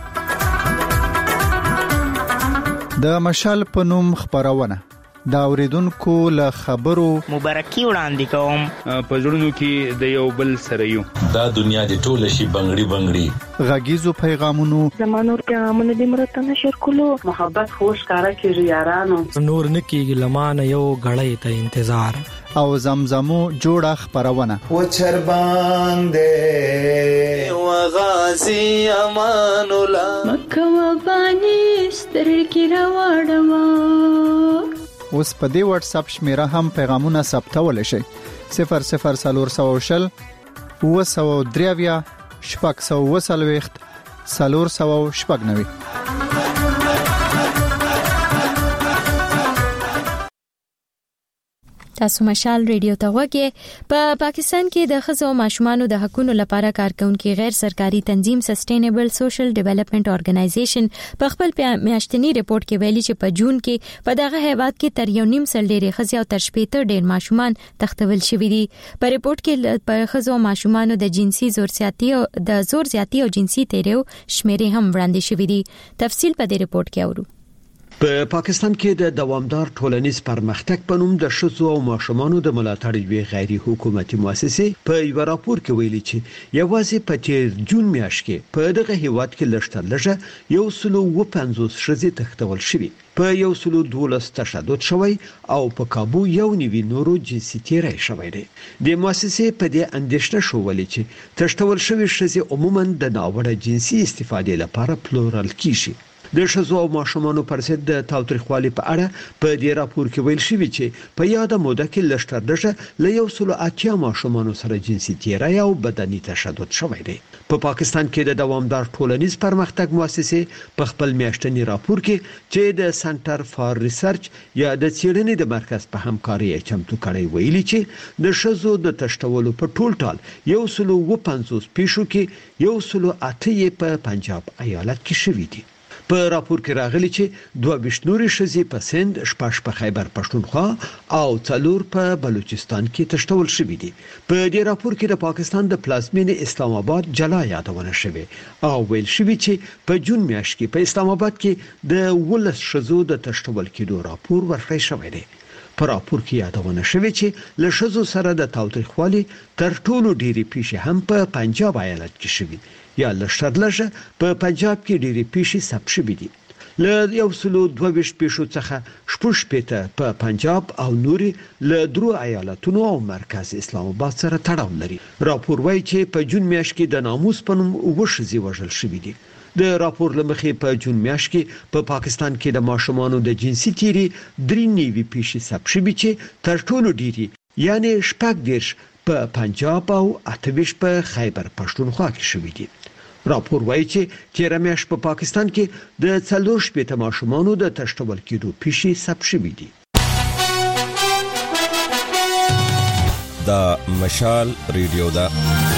د مشال په نوم خبرونه دا اوریدونکو له خبرو مبارکي وړاندې کوم. په ژوندونو کې د یو بل سره یو دا دنیا د ټول شي بنگړي بنگړي غږیزو پیغامونو زمانو پیغامونه د مرته نشر کولو محبت خوش کارا کې یارانو نور نکیږي لمانه یو غړې ته انتظار او زمزمو جوړه خبرونه و چربان دې و غازی امان الله مکه و بانی سترګې راوړم. اوس په دې واتس اپ شمیره هم پیغامونه ثبتول شي صفر صفر سلور سو شل و سو دریویا شپږ سو وسلويخت سلور سو شپږ نوي. تاسو مشال ریډیو ته وګورئ. په پاکستان کې د ښځو او ماشومانو د حقوقو لپاره کارکونکو غیر سرکاري تنظیم سسټینبل سوشل ډیولپمنٹ ارګنایزیشن په خپل میاشتنی ریپورت کې ویلي چې په جون کې په دغه هیواد کې تر یو نیم سل ډېر ښځې او تر شپږ ډېر ماشومان تختول شوي دي. په ریپورت کې په ښځو او ماشومانو د جنسي زور زیاتی او د زور زیاتی او جنسي تیریو شمیرې هم وړاندې شوي دي. تفصیل په دې ریپورت کې اورو. په پاکستان کې د دوامدار ټولنیز پرمختګ په نوم د ښځو او ماشومانو د ملاتړ یوې غیر حکومتي مؤسسې په یو راپور کې ویلي چې یوازې په تیر جون میاشت کې په دغه هیواد کې لږتر لږه یو سل او پنځوس ښځې تختول شوې، په یو سل او دولس تشدد شوی او په کابو یو نیوي نورو جنسي تیری شوی دی. د مؤسسې په دې اندېښنه شولې چې تشتول شوی ښځې عموما د ناوړه جنسي استفادې لپاره پلورل کیږي. د ښځو او ماشومانو پر ضد د تاوتریخوالي په اړه په دې راپور کې ویل شوی چې په یاده موده کې لږتر لږه له یو سل اتیا ماشومانو سره جنسي تیری او بدني تشدد شوی دی. په پاکستان کې د دوامدار ټولنیز پرمختګ مؤسسې په خپل میاشتنی راپور کې چې د سنټر فار ریسرچ یا د څېړنې د مرکز په همکاري چمتو کړی ویلي چې د ښځو د تشتولو په ټول ټال یو سل او پنځوس پیښو کې یو سل اته په پنجاب ایالت کې شوي دي. په راپور کې راغلي چې دوه ویشت نورې ښځې په سند، شپږ په خیبر پښتونخوا او څلور په بلوچستان کې تشتول شوي دي. په دې راپور کې د پاکستان د پلازمینې اسلام آباد جلا یادونه شوې او ویل شوی چې په جون میاشت کې په اسلام آباد کې د ولس ښځو د تشتول کېدو راپور ورکړی شوی دی. په راپور کې یادونه شوې چې له ښځو سره د تاوتریخوالي تر ټولو ډېرې پیښې هم په پنجاب ایالت کې شوي یا لږتر لږه په پنجاب کې ډېرې پیښې ثبت شوي دي. له یو سل او دوه ویشت پیښو څخه شپږ شپېته په پنجاب او نورې له درو ایالتونو او مرکز اسلام آباد سره تړاو لري. راپور وايي چې په جون میاشت کې د ناموس په نوم اووه ښځې وژل شوي دي. د راپور لمخې په جون میاشت کې په پاکستان کې د ماشومانو د جنسي تیری درې نیوي پیښې ثبت شوي چې تر ټولو ډېرې یعنی شپږ دېرش په پنجاب او اته ویشت په خیبر پښتونخوا کې شوي دي. راپور وايي چې تیر میاشت په پاکستان کې د څلور شپېته ماشومانو د تشتول کېدو پیښې ثبت شوي دي. دا مشال ریډیو دا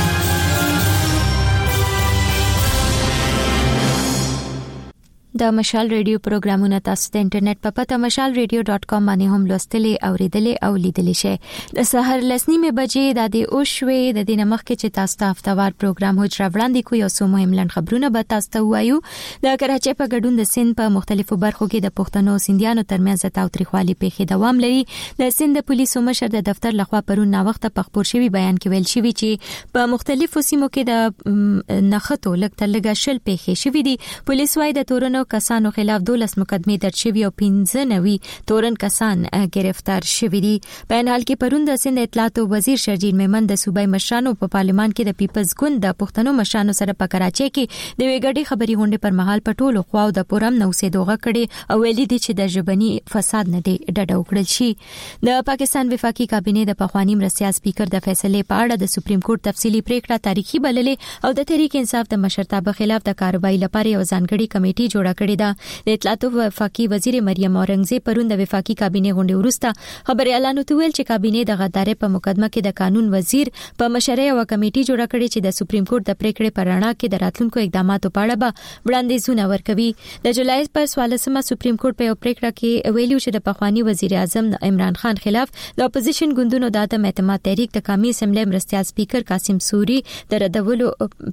د مشال ریډیو پروګرامونه تاسو د انټرنیټ په پته مشال ریډیو ډاټ کام باندې هم لوستلی او ریډلی او لیدلی شئ. د سحر لسنیمه بجې د دې اوښوي د دینه مخکې چې تاسو ته هفتوار پروګرام هوجره وړاندې کوي او سو مهم لن خبرونه به تاسو ته وایو. د کراچۍ په ګډون د سند په مختلفو برخو کې د پښتنو سندیانو ترمنځ تاوتریخوالي پیښې دوام لري. د سند پولیسو مشر د دفتر لخوا پرون نا وخت په خبر شوی بیان کې ویل شوی چې په مختلفو سیمو کې د نخښتو لګ تلګه شل پیښې شوې دي. پولیس وايي د تورنو کسانو خلاف دولس مقدمې درج شوي او پنځه نوي تورن کسان گرفتار شوي دي. په ان حال کې پرون د سند اطلاعات وزیر شرجیل میمن د صوبای مشرانو په پارلمان کې د پیپلز ګوند د پښتنو مشرانو سره په کراچۍ کې د ویګړي خبري غونډې پر مهال پټولو خواو د پورم نو سیدوغه کړي او ویلي دي چې د ژبني فساد نه دی ډډه وکړل شي. د پاکستان وفاقي کابینه د پخوانی مرستیال سپیکر د فیصله په اړه د سپریم کورټ تفصیلی پریکړه تاریخي بللې او د تحریک انصاف د مشرتابه خلاف د کاروایی لپاره یو ځانګړي کمیټه جوړه کړې ده. د اطلاعات وفاقي وزیر مریم اورنګزیب پرون د وفاقي کابینه غونډې وروسته خبري اعلان وکړ چې کابینه د غدارۍ په مقدمه کې د قانون وزیر په مشرۍ او کمیټه جوړه کړې چې د سپریم کورټ د پریکړې پر اړه کې د راتلونکو اقداماتو په اړه به وړاندیزونه ورکوي. د جولای پر څوارلسمه سپریم کورټ په یو پریکړه کې ویلي چې د پخوانی وزیر اعظم عمران خان خلاف د اپوزیشن ګوندونو د عدم اعتماد تحریک د قومي اسمبلی مرستیال سپیکر قاسم سوري د ردولو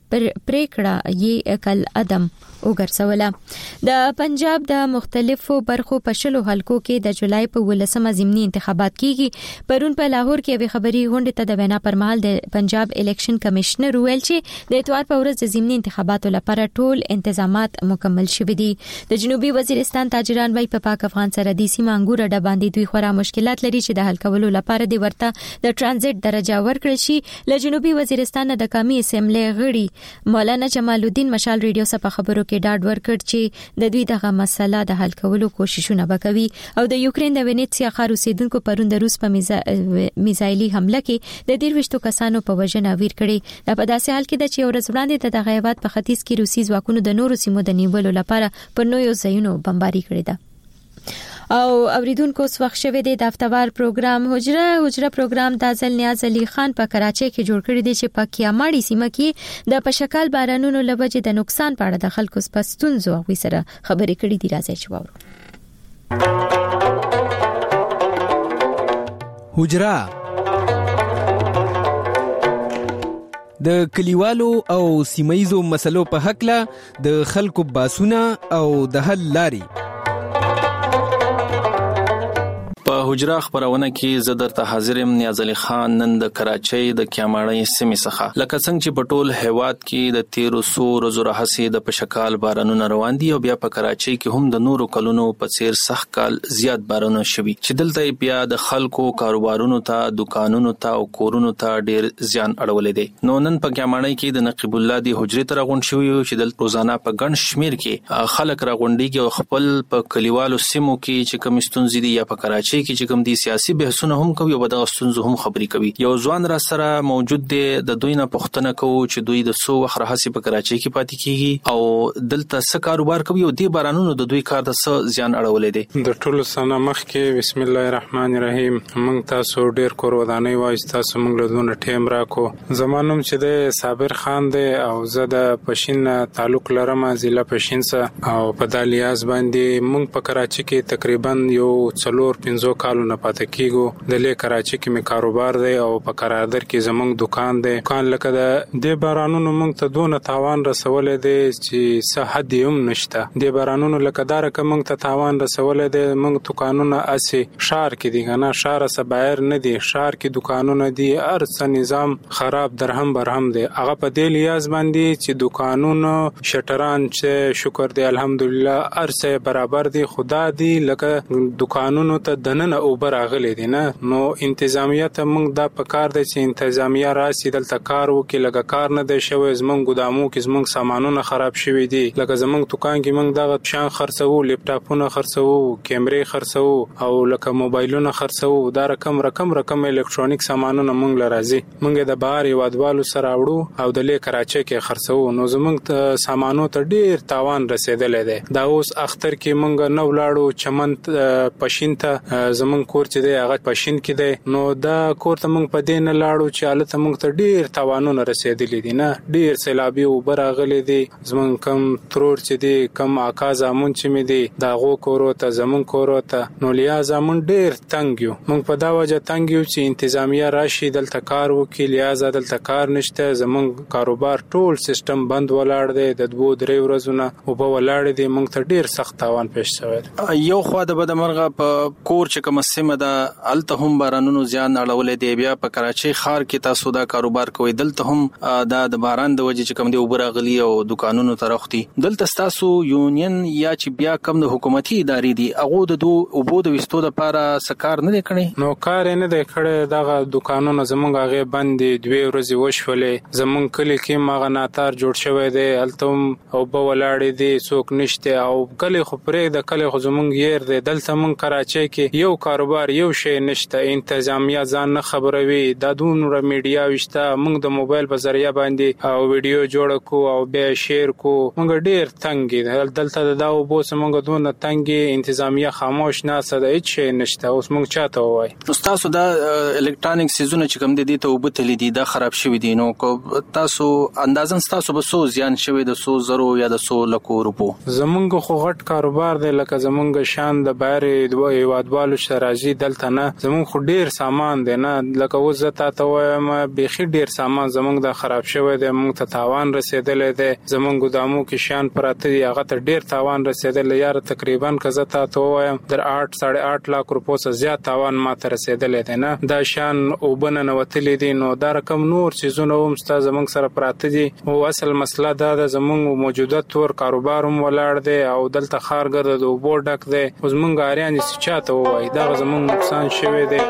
پریکړه یې کل عدم وګرځوله. د پنجاب د مختلفو برخو په شلو حلقو کې د جولای په ولسمه ضمني انتخابات کیږي. پرون په لاهور کې یو خبري غونډه ته د وینا پر مهال د پنجاب الیکشن کمشنر ویل چې د اتوار په ورځ د ضمني انتخاباتو لپاره ټول تنظیمات مکمل شوي دي. د جنوبي وزیرستان تاجران وايي په پاک افغان سرحدي سیمه انګور اډه باندې دوی خورا مشکلات لري چې د حل کولو لپاره د ورته د ترانزیت درجه ورکړل شي. له جنوبي وزیرستان د قومي اسمبلی غړي مولانا جمال الدین مشال ریډیو سره خبرو کې ډاډ ورکړ چې د دوی دغه مسله د حل کولو کوششونه وکوي. او د یوکرين د وینیتسیا ښار اوسیدونکو پرون د روس په میزایلي حمله کې د ډیر وشتو کسانو په وژنه ویر کړي. دا په داسې حال کې د چې ورځ وړاندې د دغه هیواد په ختیځ کې روسي ځواکونو د نورو سیمو د نیولو لپاره پر نویو ځایونو بمباري کړې ده. او اوریدونکو سوخ شوه د دفتر پروګرام هجره هجره پروګرام د ځل نیاز علي خان په کراچۍ کې جوړ کړی دی چې په کیاماړي سیمه کې د پشکال بارانونو لوجه د نقصان په اړه د خلکو سپستون زو سره خبرې کړې دي. راځي چې وورو هجره د کلیوالو او سیمایزو مسلو په حق له د خلکو باسونه او د حل لاري په حجره خبرونه کې زدر ته حاضرم نیاز علي خان نن د کراچۍ د کیاماړي سیمې څخه لکه څنګه چې په ټول هیواد کې د تیرو سو ورځو راهسي د پشکال بارانونه روان دي او بیا په کراچۍ کې هم د نورو کلونو په څیر سخت کال زیات بارانونه شوي چې دلته بیا د خلکو کاروبارونو ته دکانونو ته او کورونو ته ډیر زیان اړولې دي. نو نن په کیاماړي کې د نقیب الله دی حجره تر غون شوی چې د روزانه په ګڼ شمیر کې خلک راغونډيږي او خپل په کلیوالو سیمو کې چې کوم ستونزې دي یا په کراچۍ کې چې کوم دي سیاسي بحثونه هم کوي او د ستونزو هم خبرې کوي. یو ځوان را سره موجود دی د دوی نه پوښتنه کوي چې دوی د سو وخت راهسي په کراچۍ کې پاتې کیږي او دلته څه کاروبار کوي او د بارانونو د دوی کار د څه زیان اړولې دي. د ټولو سره مخ کې بسم الله الرحمن الرحیم موږ تاسو ډیر کور ودانۍ وای تاسو موږ له دونه ټیم راکو. زمانوم چې د صابر خان دی او زه د پښین تعلق لرم ضلع پښین سره او په دالیاز باندې موږ په کراچۍ کې تقریبا یو څلور پنځو کالو نه پاتې کیږو. د لې کراچۍ کې می کاروبار دی او په قرارداد کې زمونږ دکان دی. دکان لکه د د بارانونو موږ ته دونه تاوان رسولې دی چې څه حد هم نشته. د بارانونو لکه دا رقم موږ ته تاوان رسولې دی. موږ دکانونه اسی شهر کې دي کنه شهر سره بهر نه دي. شهر کې دکانونه دي هر څه نظام خراب درهم برهم دی. هغه په دې لیاز باندې چې دکانونو شټران چې شکر دی الحمدلله هر څه برابر دي. خدا دی لکه دکانونو ته دننه اوبر اغلي دي نه. نو انتظامیه ته موږ دا پکار دي چې انتظامیه راسي دلته کار وکړي. لکه کار نه دی شوی زمونږ ګدامو کې زمونږ سامانونه خراب شوي دي. لکه زمونږ دکان کې موږ دغه شان خرڅو لپټاپونه خرڅو کیمرې خرڅو او لکه موبایلونه خرڅو دا رقم رقم رقم الکترونیک سامانونه موږ لرازي. موږ د بهر یوادوالو سره وړو او د لې کراچۍ کې خرڅو. نو زمونږ سامانو ته ډیر تاوان رسیدلې ده. دا اوس اختر کې موږ نو لاړو چمن پښین ته زمون کور چې دی هغه پښین کې دی نو دا کور ته موږ په دې نه لاړو چې الته موږ ته ډیر تاوانونه رسیدلي دي نه ډیر سیلابي اوبه راغلي دي زمون کم ترور چې دی کم آقا زامون چې می دی داغو کورو ته زمون کورو ته نو لیا زمون ډیر تنګ یو موږ په دا وجه تنګ یو چې انتظامیه راشي دلته کار وکړي لیا دلته کار نشته زمون کاروبار ټول سیستم بند ولاړ دی د دوه درې ورځې او په ولاړ دي موږ ته ډیر سخت تاوان پېښ شوی یو خو د بدمرغه په کور چې کوم سیمه ده الته هم بارانونو زیان اړولې دی بیا په کراچۍ ښار کې تاسو دا کاروبار کوي دلته هم دا د باران د وجې چې کوم دی وبراغلی او دکانونو ترختي دلته تاسو یونین یا چې بیا کوم د حکومتي ادارې دي هغه د دوه اوبو د وستو لپاره سکار نه کړي نو کار نه دی کړي دغه دکانونو زمونږ هغه بندې دوه ورځې وشولې زمونږ کلی کې ماغه ناتار جوړ شوی دی التم او په ولاړې دي څوک نشته او کلی خو پرې د کلی خو زمونږ ير دی دلته مون کراچۍ کې یو کاروبار یو شی نشته انتظامیه ځان نه خبروي د دونو میډیا وشته مونږ د موبایل په ذریعہ باندې او ویډیو جوړ کو او به شیر کو مونږ ډیر تنګ دلته دا وبو سمونږ دونه تنګ انتظامیه خاموش نه سده هیڅ شی نشته اوس مونږ چاته وای نو تاسو دا الکترونیک سيزونه چې کوم دي ته وبتلی دي دا خراب شوی دي نو تاسو اندازن تاسو به سو زیان شوی د سو زرو یا د سو لکو روپو زمونږ خو غټ کاروبار دی لکه زمونږ شان د بهر دوه هیوادوالو شرازي دلته نه زمونږ خو ډیر سامان دی نه لکه و زتا ته وایم بيخي ډیر سامان زمونږ د خراب شوی دی مونږ ته تاوان رسیدلې دی زمونږ ګدامو کې شان پراته دی هغه ته ډیر تاوان رسیدلې یار تقریبا کزه تا ته وایم در آठ ساڑھے آठ لک روپو څخه زیات تاوان ما ته رسیدلې دی نه دا شان او بنه نوتلې دي نو دا رقم نور چیزونه هم ستاسو زمونږ سره پراته دي او اصل مسله دا د زمونږ موجوده تور کاروبار هم ولاړ دی او دلته خارګر د اوبو ډک دی اوس مونږ اړین چې چاته وای دا زمونږ نقصان شوی دی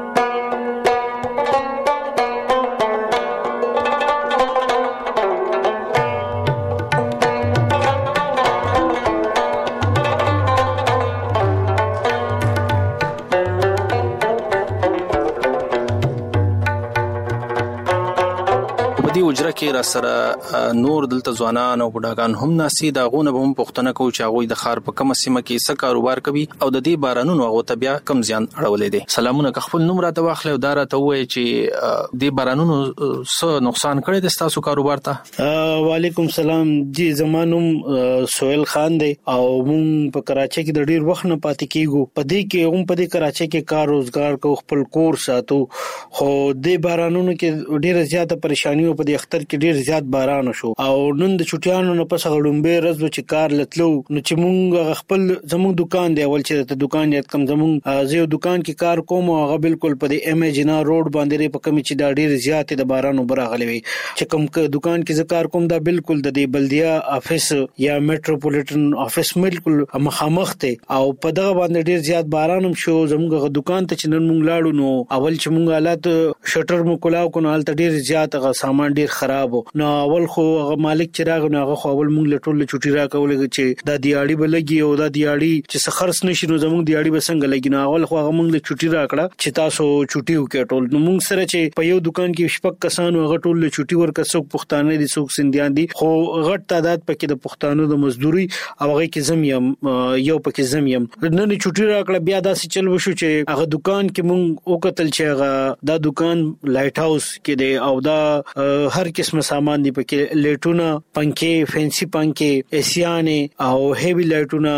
اجره کې را سره نور دلته ځوانان او بډاګان هم ناسي دا غونه به هم پښتنه کو چې هغه د خار په کوم سیمه کې څه کاروبار کوي او د دې بارانونو هغه ته بیا کم زیان اړولې دي سلامونه خپل نوم راته واخلې او دا راته وایي چې د بارانونو څه نقصان کړی د تاسو کاروبار ته وعلیکم سلام جی زمانوم سہیل خان دی او مون په کراچۍ کې د ډیر وخت نه پاتې کیږو په دې کې هم په دې کراچۍ کې کار روزګار کو خپل کور ساتو خو د بارانونو کې ډیره زیاته پریشانی په دې اختر کې ډیر زیات باران شو او نن د چټیانو نه پس غړومبه رزو چې کار لتلو نو چې مونږ خپل زموږ دکان دی اول چې د دکان یت کم زموږ زیو دکان کې کار کوم او هغه بالکل په دې ام جنا روډ باندې په کمی چې دا ډیر زیات د بارانو براغلي وي چې کوم دکان کې کار کوم دا بالکل د دې بلدیا افیس یا میټروپولیټن افیس بالکل مخامخ ته او په دغه باندې ډیر زیات باران هم شو زموږ دکان ته چې نن مونږ لاړو نو اول چې مونږ حالات شټر مو کولاو کو نو حالت ډیر زیات غ سامان ډیر خراب نو اول خو مالک چراغ نو هغه خو اول مونږ لټول چټی را کولې چې دا دیاړي بلګي او دا دیاړي چې سخرس نشي نو زموږ دیاړي بسنګ لګي نو اول خو هغه مونږ له چټی را کړه چې تاسو چټي وکړ ټول نو مونږ سره چې په یو دکان کې شپږ کسانو هغه ټول له چټي ورکه څوک پښتانه دي څوک سنديان دي خو غټ تعداد پکې د پښتانه د مزدوري او هغه کې زمیم یو پکې زمیم نن چټي را کړه بیا داسې چل وشو چې هغه دکان کې مونږ او قتل چې هغه دا دکان لایټ هاوس کې دی او دا هر قسم سامان دی پکې لیټونه پنکې فینسي پنکې اسیانه او هیوی لایټونه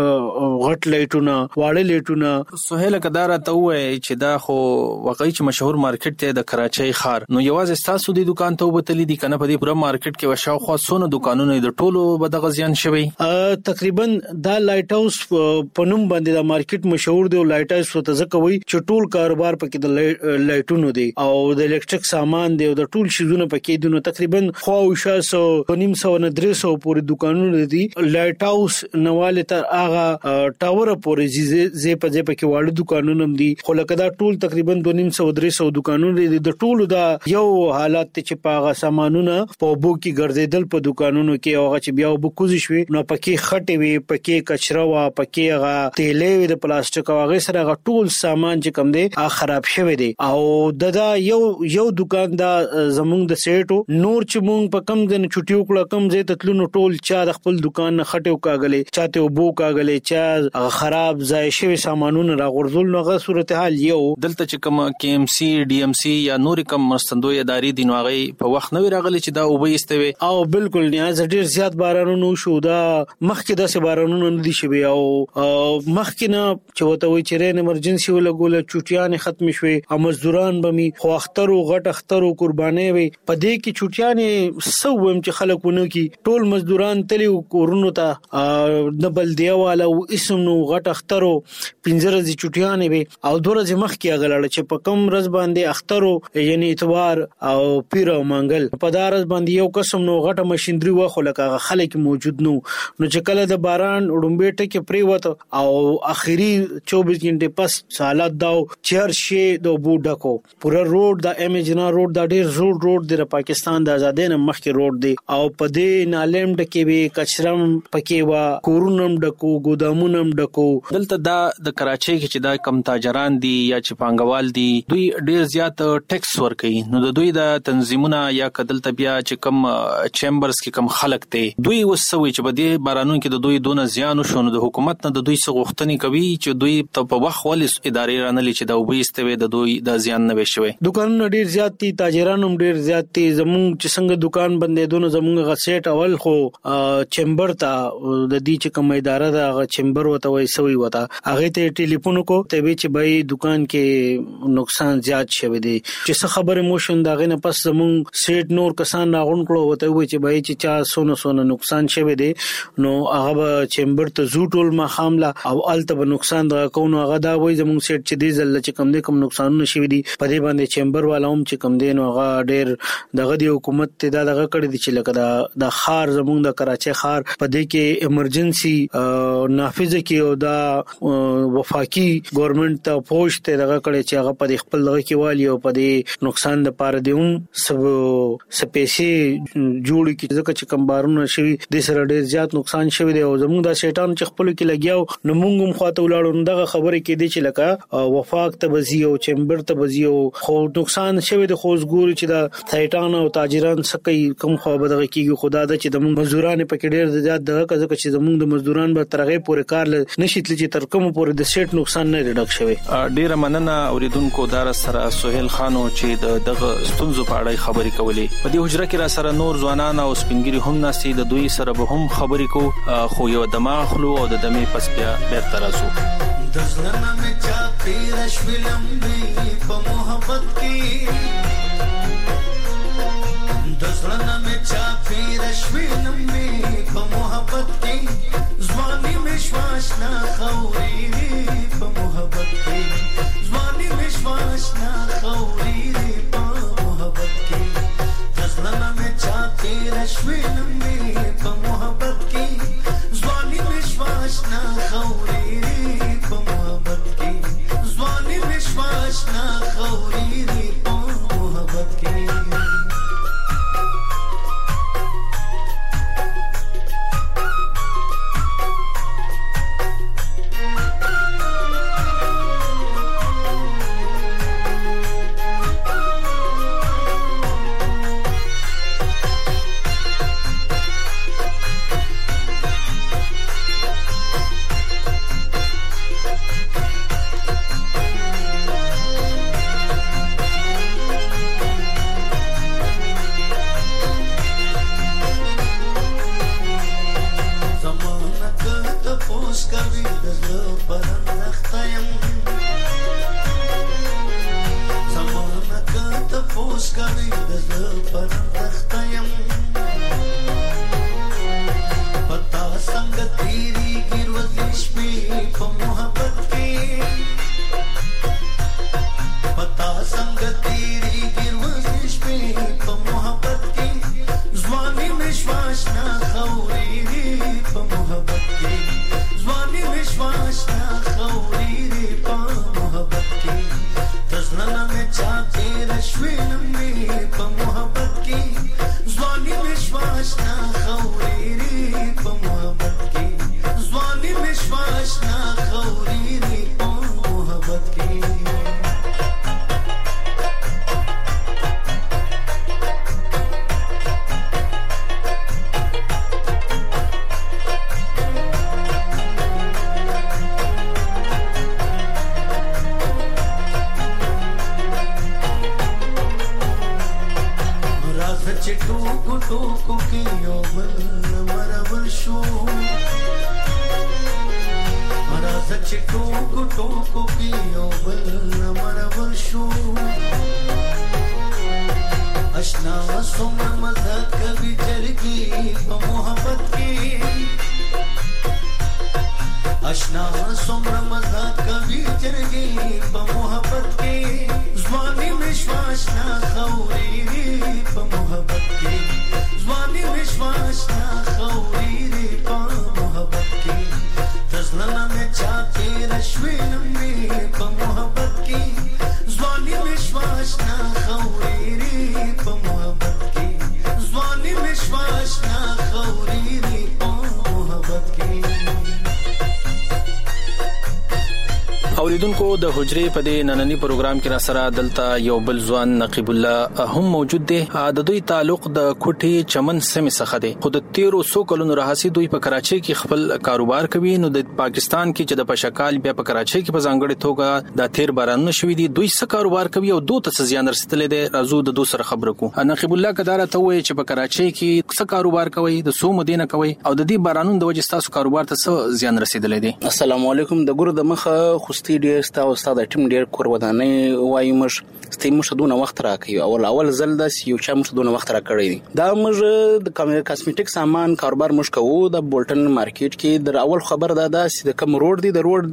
غټ لایټونه واړه لایټونه سہیل کدار ته وای چې دا خو واقعي چې مشهور مارکیټ ته د کراچۍ ښار نو یوازې تاسو د دکان ته وبتلی دي کنه په دې پوره مارکیټ کې وشاو خو سونه دکانونه د ټولو بدغه زیان شوی تقریبا دا لایټ هاوس په نوم باندې دا مارکیټ مشهور دی او لایټ هاوس ته ځکه وای چې ټول کاروبار پکې د لایټونو دی او د الکتریک سامان دی او د ټول شیزونه پکې دي نو تقریبا خو شاسو نیم سو نه درې سو پورې دکانونه دي لایټ هاوس نواله تر اغه ټاور پورې زی په زی په کې واړه دکانونه دي خو لکه دا ټول تقریبا دو نیم سو درې سو دکانونه دي د ټولو دا یو حالت چې پاغه سامانونه په بو کې ګرځیدل په دکانونو کې اوغه چې بیا وب کوزي شوي نو پکې خټي وي پکې کچرا وا پکې هغه تیلې وي د پلاستیک او هغه سره ټول سامان چې کم دي خراب شوی دي او ددا یو یو دکان دا زمونږ د سیټو نور چې مونږ په کم ځای چټي وکړه کم ځای ته تلونو ټول چا د خپل دکان نه خټو کاغلې چاته وبو کاغلې چا خراب ځای شوی سامانونه راغورځول نو غو صورتحال یو دلته چې کوم کې ام سی ډي ام سی یا نور کوم مرستندوی ادارې دي نو هغه په وخت نه راغلي چې دا وبې استوي او بالکل نه ډېر زیات بارانونه شو دا مخکې د بارانونه نه دي شوی او مخکې نه چې وته وي چې رین ایمرجنسي ولګول چټیان ختم شوي او مزدوران به می خو اخترو غټ اخترو قرباني وي په دې کې چټیان سوم چې خلکونه کې ټول مزدوران تلی کورونو ته د بلدیه والا او اسم نو غټ اخترو پنځره دي چټیان وي او دورځ مخ کې غلړ چې په کم رز باندې اخترو یعنی اتوار او پیر او منګل په دارز باندې یو قسم نو غټه ماشينري واخو لکه خلک موجود نو نو چې کله د باران وډمبه ټکه پریوت او اخیری چوبیس غنټه پس حالات داو چهر شي د بوډکو پورا روډ د امیجنا روډ د ډیر زوړ روډ د پاکستان د آزادۍ نه مخکې روډ دی او په دې نالم ډکه وی کچرم پکې وا کورونم ډکو ګودامونم ډکو دلته دا د کراچۍ کې چې دا کم تاجران دي یا چې پانګوال دي دوی ډیر زیات ټیکس ورکوي نو د دوی د تنظیمونه یا کدلته بیا چې کم چیمبرز کې کم خلک دي دوی وسوي چې په دې بارانونو کې د دوی دونه زیان شو نو د حکومت نه د دوی څخه غوښتنې کوي چې دوی ته په وخت ول ادارې رانلي چې دا وبېستوي د دوی د زیان نه وشوي دکانونه ډیر زیات دي تاجرانو ډیر زیات دي زموږ چې څنګه دکان بندې دونه زموږ غسیټ اول خو چیمبر ته د دې چې کوم اداره دا چیمبر وته وای سوي وته هغه ته ټلیفون کو ته وی چې بای دکان کې نقصان زیات شوی دی چې څه خبره موشن داغه نه پس زموږ سیټ نور کسان راغون کړو وته وای چې بای چې چا سونه سونه نقصان شوی دی نو هغه چیمبر ته زوټول ما خامله او الته نقصان دا کو نو هغه دا وای زموږ سیټ چې دی زل چې کم دې کم نقصانونه شوی دی په دې باندې چیمبر والا هم چې کم دی نو هغه ډیر دغه دی حکومت ته دا دغه کړی دی چې لکه دا د خار زموږ د کراچۍ خار په دې کې ایمرجنسي نافذ کې او دا وفاقي ګورنمنت ته پوښت ته دغه کړی چې هغه په خپل دغه کې والی او په دې نقصان د پاره دیوم سب سپېسي جوړ کی ځکه چې کم بارونه شوی د سره ډیر زیات نقصان شوی دی او زموږ د شیطان چې خپل کې لګیاو نو موږ هم خواته ولاړو دغه خبره کې دی چې لکه وفاق ته بزی او چیمبر ته بزی او خو نقصان شوی د خوځګور چې د شیطان او تاجران سکه کوم خو به دغه کېږي خدا د چې د مزدوران په کې ډیر زیات دغه ځکه چې زموږ د مزدوران به ترغه پورې کار نشیتل چې تر کوم پورې د سیټ نقصان نه ډک شوی ډیر مننه اوریدونکو دار سره سہیل خانو چې دغه ستونزو په اړه خبرې کولې په دې حجره کې را سره نور ځوانان او سپینګری هم ناسي د دوی سره به هم خبرې کو خو یو دماغ خلو او د دمه پس بیا بیرته راځو دزلنا میں چا پیرش ولمبی په محبت کې دزلنا میں چا پیرش ولمبی په محبت کې ځواني مشواشنا خوري په محبت کې ځواني مشواشنا خوري په محبت کې دزلنا میں چا پیرش ولمبی په محبت کې ځواني مشواشنا خوري اشنا خوري دی په محبت کې یو بل مرور شو مرازه چې ټوکو ټوکو کې یو بل مرور شو اشنا څومره مزه کوي جرګي په محبت کې اشنا څومره مزه کوي جرګي په محبت کې ځواني مشواشنا خوري په محبت کې ځواني مشواشنا خوري په محبت کې تزلنا مې چا تیر شوینم په محبت کې ځواني مشواشنا خوري په محبت کې ځواني مشواشنا خوري په محبت کې اوریدونکو د حجرې په دې نننی پروګرام کې را سره دلته یو بل ځوان نقیب الله هم موجود دی. د دوی تعلق د کوټي چمن سیمې څخه دی. خو د تیرو سو کلونو راهسي دوی په کراچۍ کې خپل کاروبار کوي. نو د پاکستان کې چې د پشکال بیا په کراچۍ کې په ځانګړي توګه د تیر بارانونه شوې دي دوی څه کاروبار کوي او دوی ته زیان رسیدلې دي. راځو د دوی سره خبرو کو. نقیب الله کدارته وایي چې په کراچۍ کې څه کاروبار کوي د سو مدینه کوي او د دې بارانونو د وجې تاسو کاروبار ته څه زیان رسیدلې دي. السلام علیکم. د ګور د مخه خوستي ډیر ستا او ستا د ټیم ډیر کور ودانې وایي مش ستې مش دونه وخت راکوي اول اول زل د یو چا مش دونه وخت را کړی دا مش د کاسمیټیک سامان کاروبار مش کوو د بولټن مارکیټ کې د اول خبر دا د د کم روډ دی د روډ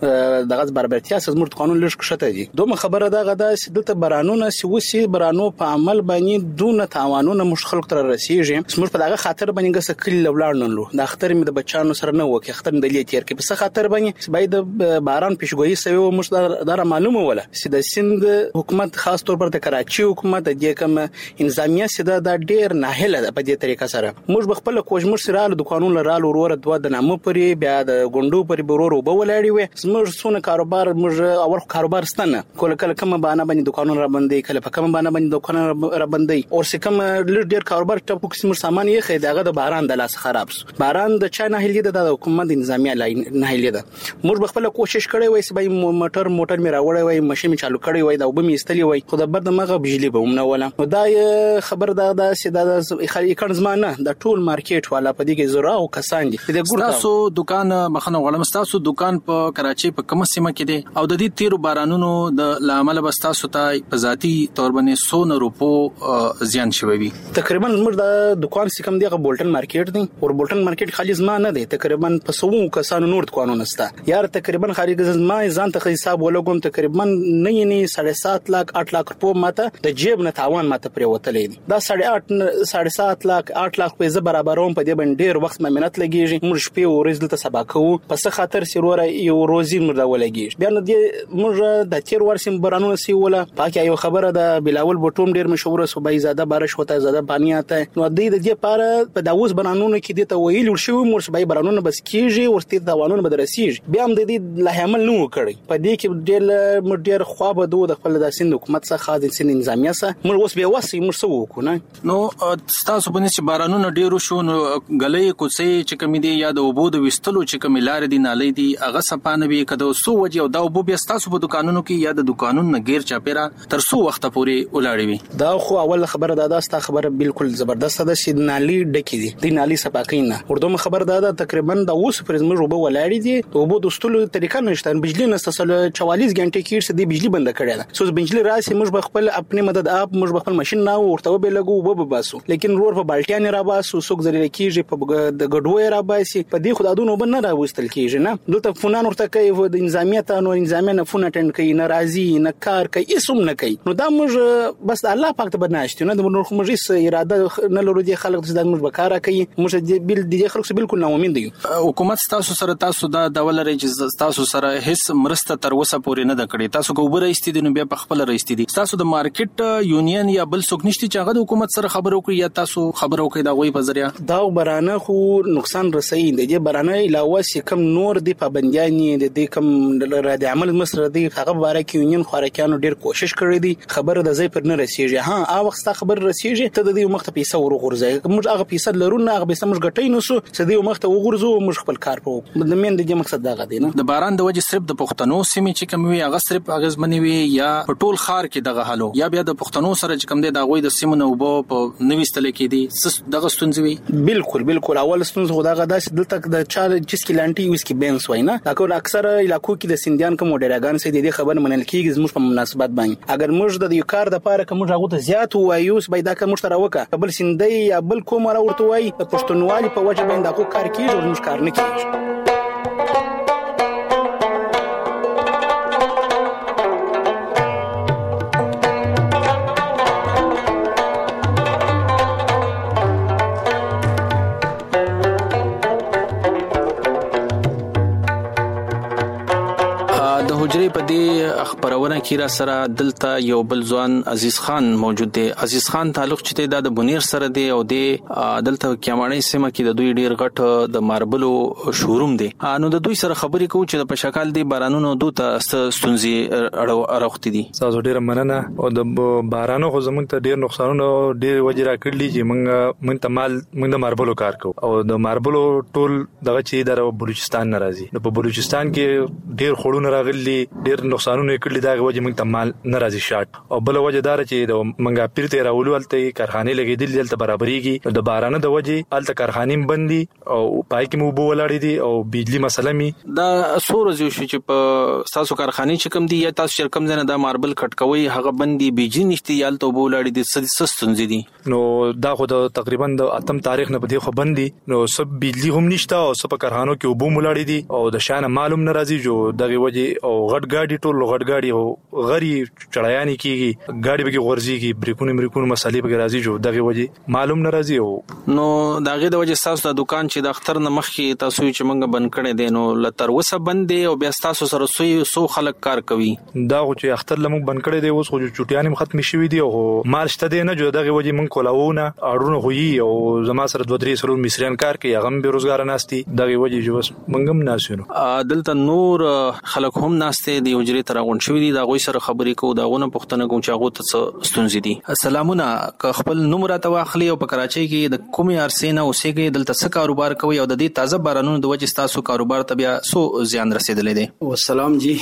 د دغه برابرتیا سزمر قانون لږ کشته دي. دوه خبره دا غدا د ته برانونه سوسی برانو په عمل باندې دونه تاوانونه مش خلق تر رسیږي سمور په دغه خاطر باندې ګس کلی لوړ نو د اختر می د بچانو سره نه وکي اختر د لیتیر کې په خاطر باندې باید د باران پیشګوئی سوي مش دا معلومه ولا چې د سند حکومت خاص طور پر د کراچي حکومت د کوم انتظامیه سده د ډیر ناهله په دې طریقه سره موږ بخپل کوجمر سره د قانون لرال ورور دوه د نامه پرې بیا د ګوندو پرې برور وب ولاړی وي موږ سونه کاروبار موږ اول کاروبار ستنه کله کله کوم باندې باندې د قانون را باندې کله په کوم باندې باندې د قانون را باندې او څه کوم ډیر کاروبار ټاپو قسم سامان یې خې دغه د باران د لاس خراب باران د چا ناهلیه د حکومت انتظامیه ناهلیه ده موږ بخپل کوشش کړی وای چې به موټر موټر می راوړی وای ماشين می چالو کړی وای دا وب می استلی وای خو د بر د مغه بجلی به هم نه ولا دا خبر دا د سیدا د خلیکن زمانه د ټول مارکیټ والا په دې کې زرا او کسان دي د ګور تاسو دکان مخنه غلم تاسو دکان په کراچي په کوم سیمه کې دی او د دې تیرو بارانونو د لامل بس تاسو ته په ذاتی تور باندې سو روپو زیان شوی وي. تقریبا موږ د دکان سکم دی بولټن مارکیټ دی او بولټن مارکیټ خالي زمانه دی تقریبا په سو کسانو نور قانون استا یار تقریبا خارج ما ځان ته حساب ولګم تقریبا نه نه ساڑھے سات लाख आठ लाख روپو ماته د جیب نه تاوان ماته پریوتلې دي دا ساڑھے आठ ساڑھے سات लाख आठ लाख پیسې برابروم په دې باندې ډیر وخت مهنت لګیږي موږ شپې او ورځ دلته سبا کوو پس خاطر سیروره یو روزي مردا ولګیږي بیا نو دې موږ د تیر ورسیم برانو سی ولا پاکه یو خبره ده بلاول بټوم ډیر مشهور صوبای زاده بارش وته زاده پانی آتا نو دې د دې پاره په داوس برانونو کې دې ته ویل شو موږ صوبای برانونو بس کیږي ورته تاوانونه بدرسیږي بیا هم د دې له عمل نو کړی په دې کې ډیر مډیر خو به دوه د خپل د سند حکومت څخه خاص سند انتظامیه سره موږ اوس به واسي موږ سو وکړو نو تاسو باندې چې بارانونه ډیرو شو نو غلې کوڅې چې کمی دي یا د وبو د وستلو چې کمی لار دي نالې دي هغه سپانه وي کده سو وجه او دا وبو بیا تاسو په دکانونو کې یا د دکانونو نه غیر چاپیرا تر سو وخت پورې ولاړی وي دا خو اول خبره ده دا ستا خبره بالکل زبردست ده چې نالې ډکی دي د نالې سپاکینا ورته خبر ده تقریبا د اوس پرز موږ وبو ولاړی دي وبو د وستلو طریقه نشته بجلی نه ستاسو چوالیس غنټه کې څه دی بجلی بند کړی ده سو بجلی راسي موږ خپل خپل مدد اپ موږ خپل ماشين نه ورته به لګو وب باسو لیکن ور په بالټیان را باسو سوق زری کیږي په د ګډوي را باسي په دې خدادونو بن نه راوستل کیږي نه دلته فنان ورته کوي د انظامیت نو انظامیت نه فون اټند کوي ناراضي نه کار کوي اسوم نه کوي نو دا موږ بس الله پاک ته بناشتي نه د نور خو موږ اراده نه لرو دي خلک د موږ بکاره کوي موږ بل دي خلک بالکل نه امید دي حکومت تاسو سره تاسو دا د ولر چې تاسو سره هیڅ مرسته تر وسه پورې نه د کړی تاسو ګوبره استیدنه بیا په خپل رئیس دي تاسو د مارکیټ یونین یا بل څوک نشته چې هغه د حکومت سره خبرو کوي یا تاسو خبرو کوي دا غوي په ذریعہ دا برانه خو نقصان رسي دی برانه علاوه چې کم نور دی پابندیانی دی کم رد عمل مصر دی هغه باره کې یونین خارکانو ډیر کوشش کړی دی خبره د ځای پر نه رسیږي ها هغه وخت خبر رسیږي ته د دې مخ ته پیسې ورغورځي موږ هغه پیسې لرونه هغه پیسې موږ ګټای نو سو چې دې مخ ته وغورځو موږ خپل کار کوو د مين د مقصد دا غدي نه د باران د وجه صرف د پښتنو سیمې چې کوم وي هغه صرف اغیزمنې وي یا په ټول ښار کې دغه حالو یا بیا د پښتنو سره چې کوم دی د غوي د سیمو نو په نوښتل کې دي دغه ستونزې وي؟ بالکل بالکل اول ستونزه خو دغه داسې دلته د چا جس کې لانټي وس کې بینس وای نه دا کول اکثره علاقو کې د سنديان کوم ډیراګان سي د خبر منل کېږي زموږ په مناسبت باندې اگر موږ د یو کار د پاره کوم هغه ته زیات وایو سبا دا کوم مشترک وکړه بل سندي یا بل کوم را ورته وای د پښتونوالي په وجه باندې دا کار کیږي او موږ کار نه کیږي. خبرونه کې را سره دلته یو بل ځوان عزیز خان موجود دی. عزیز خان تعلق چې د بونیر سره دی او د دلته کیماړی سیمه کې د دوی ډیر غټ د ماربلو شوروم دی. نو د دوی سره خبرې کوو چې په شکل دی بارانونو دوته ستونزې اړوختې دي. تاسو ډیر مننه او د بارانو خو زمونږ ته ډیر نقصانونه ډیر وجه را کړلی چې موږ موږ ته مال موږ د ماربلو کار کوو او د ماربلو ټول دغه چې د بلوچستان ناراضي نو په بلوچستان کې ډیر خړونه راغلي ډیر نقصانونه کړل دا وجه موږ ته مال ناراضي شات او بل وجه دار چې د منګا پیرته راولو الته کارخانه لګیدل دلته برابرېږي د بارانه د وجه الته کارخانې بندي او پای کې مو بو ولاړې دي او بجلی مسله می دا سورز یو شي چې په تاسو کارخانې چې کم دي یا تاسو شرکم زنه د ماربل کټکوي هغه بندي بجلی نشته یالته بو ولاړې دي سستونځ دي نو دا خو د تقریبا د اتم تاریخ نه بده خو بندي نو سب بجلی هم نشته او سب کارخانو کې وبو ولاړې دي او د شان معلوم ناراضي جو دغه وجه او غټ گاډي ټول غټ گاډي او غری چړایانی کیږي گاډي به ورځيږي بریکونه بریکونه مسالې به راځي جو دغه وجه معلوم ناراضي او نو دغه د وجه تاسو د دکان چې د اختر نه مخکې تاسو چې منګه بند کړي دي نو لتر وسه بند دي او بیا تاسو سره سوی سو خلک کار کوي دا چې اختر لمو بند کړي دي اوس خو چټیانې ختم شوي دي او مال شته دي نه جو دغه وجه من کولاونه اړونه هوي او زما سره دوه درې سرور مصریان کار کوي هغه به روزګار ناشتي دغه وجه جو بس منګم ناسینو دلته نور خلک هم ناشته دي وجري تر غون شوي دي دا غوي سره خبرې کو دا غونه پښتنه کوم چې هغه ته ستونزې دي. السلامونه که خپل نوم راته واخلي او په کراچۍ کې د کومي ارسینه اوسېږي دلته څه کاروبار کوي او د دې تازه بارانونو د وجه تاسو کاروبار ته بیا سو زیان رسیدلې دي؟ والسلام جی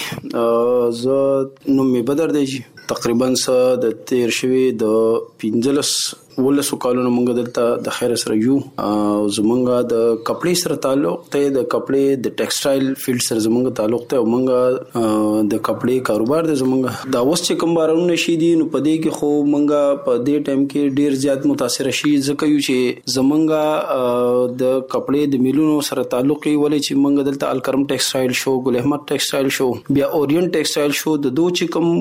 زه نوم می بدر دی جی تقریبا س د تیر شوی د پنځلس ولسو کالونو مونږ دلته د خیر سره یو او زمونږ د کپړې سره تعلق ته د کپړې د ټیکسټایل فیلډ سره زمونږ تعلق ته مونږ د کپړې کاروبار د زمونږ دا اوس چې کوم بارونه شي دي نو په دې کې خو مونږ په دې ټایم کې ډیر زیات متاثر شي ځکه یو چې زمونږ د کپړې د میلونو سره تعلق یې ولې چې مونږ دلته الکرم ټیکسټایل شو ګل احمد ټیکسټایل شو بیا اورینټ ټیکسټایل شو د دوه چې کوم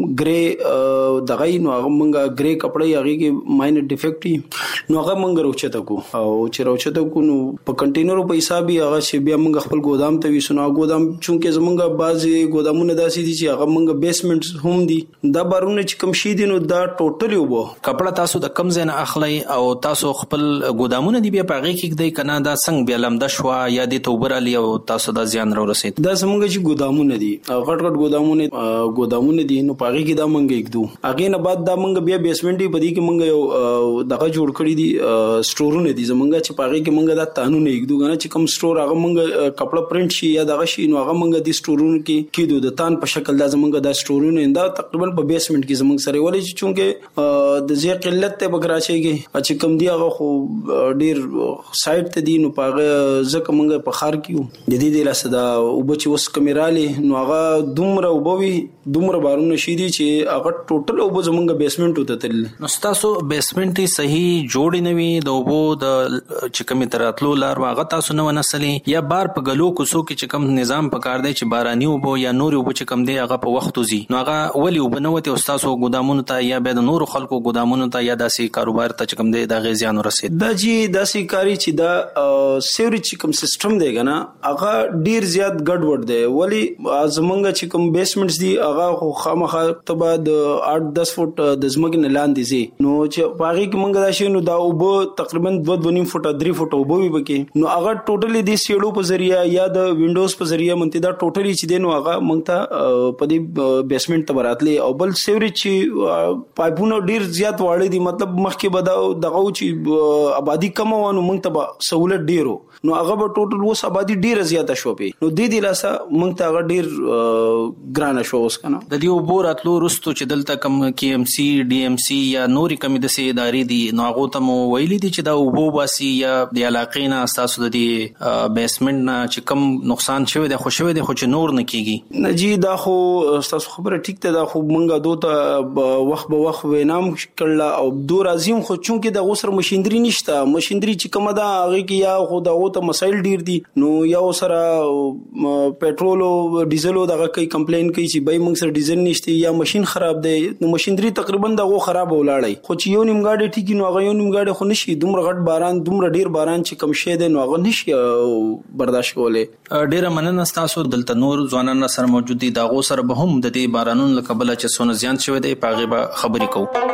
ګری دغه نو هغه مونږ ګری کپړې هغه کې ماینر ډیفیکټ نو هغه مونږ روچته کو او چې روچته کو نو په کنټینرو په حساب هغه چې بیا مونږ خپل ګودام ته وسنو ګودام چونکه زمونږ بعضي ګودامونه داسي دي چې هغه مونږ بیسمنټ هم دي دا بارونه چې کم شي دي نو دا ټوټلی وبو کپڑا تاسو د کم زنه اخلي او تاسو خپل ګودامونه دی بیا پاغي کې دی کنه دا څنګه بیا لمده شو یا د توبر علي او تاسو د زیان را رسید دا زمونږ چې ګودامونه دي غټ غټ ګودامونه ګودامونه دي نو پاغي کې دا مونږ یکدو هغه نه بعد دا مونږ بیا بیسمنټ دی پدې کې مونږ یو دغه جوړ کړی دي سټورونه دي زمونږ چې پاغي کې مونږ دا قانون یکدو غنه چې کوم سټور هغه مونږ کپڑا پرنٹ شي یا دغه شي نو هغه مونږ دي سټورونه کې کېدو د تان په شکل دا زمونږ دا سټورونه انده تقریبا په بیسمنټ کې زمونږ سره ولې چې چونکه د زی قلت ته بګراچي کې چې کوم دی هغه خو ډیر سایت ته دي نو پاغه ځکه مونږ په خار کې د دې د لاسه دا او بچ وس کمیرالي نو هغه دومره وبوي دومره بارونه شي دي چې هغه ټوټل او زمونږ بیسمنټ وته تل نو تاسو بیسمنټي صحیح جوړ نه وي د وبو د چکمې تراتلو لار واغه تاسو نه ونسلې یا بار په غلو کوسو کې چکم نظام پکار دی چې باراني وبو یا نور وبو چکم دی هغه په وخت وزي نو هغه ولي وبنوته استادو ګودامونو ته یا به د نور خلکو ګودامونو ته یا داسې کاروبار ته چکم دی د غزيان رسید دا جی داسې کاری چې دا سیوري چکم سیستم دی کنه هغه ډیر زیات ګډوډ دی ولی زمونږ چکم بیسمنټس دی هغه خو خامخا تبا د آठ دس فوټ د زمګ نه لاندې زی نو چې باغی کې زمونږ دا شي نو دا وبو تقریبا دوه دوه نیم فوټه درې فوټه وبو وي بکې نو هغه ټوټلی د سیړو په ذریعہ یا د وینډوز په ذریعہ مونږ دا ټوټلی چې دی نو هغه مونږ ته په دې بیسمنت ته براتلی او بل سیوریج چې پایپونه ډیر زیات واړه دي مطلب مخکې به دغه چې آبادی کم وانه مونږ ته سہولت ډیرو نو هغه به ټوټل وس آبادی ډیره زیاته شو په نو د دې لاسه مونږ ته هغه ډیر ګران شو اوس کنه د دې وبو راتلو رستو چې دلته کم کې ام سی ډي ام سی یا نوري کمی د سي ادارې دي نو هغه ته مو ویلي دي چې دا وبو باسي یا د علاقې نه تاسو د دې بیسمنت نه چې کم نقصان شوی دی خو شوی دی خو چې نور نه کیږي نه جی دا خو تاسو خبره ټیک ته دا خو مونږه دوته وخت به وخت وینام کړل او دو راځم خو چونکه د غوسر ماشينري نشته ماشينري چې کومه دا هغه کې یا خو دا ته مسایل ډیر دي نو یو سره پېټرول او ډیزل دغه کوي کمپلین کوي چې بای موږ سره ډیزل نشته یا ماشين خراب دی نو ماشينري تقریبا دغه خراب ولاړی خو چې یو نیم گاډي ټیکی نو هغه یو نیم گاډي خو نشي دومره غټ باران دومره ډیر باران چې کم شه دی نو هغه نشي برداشت کولای ډیر مننه تاسو دلته نور ځوانان سره موجود دي دغه سره به هم د دې بارانونو لکبل چې سونه زیان شوی دی پاغه به خبرې کوو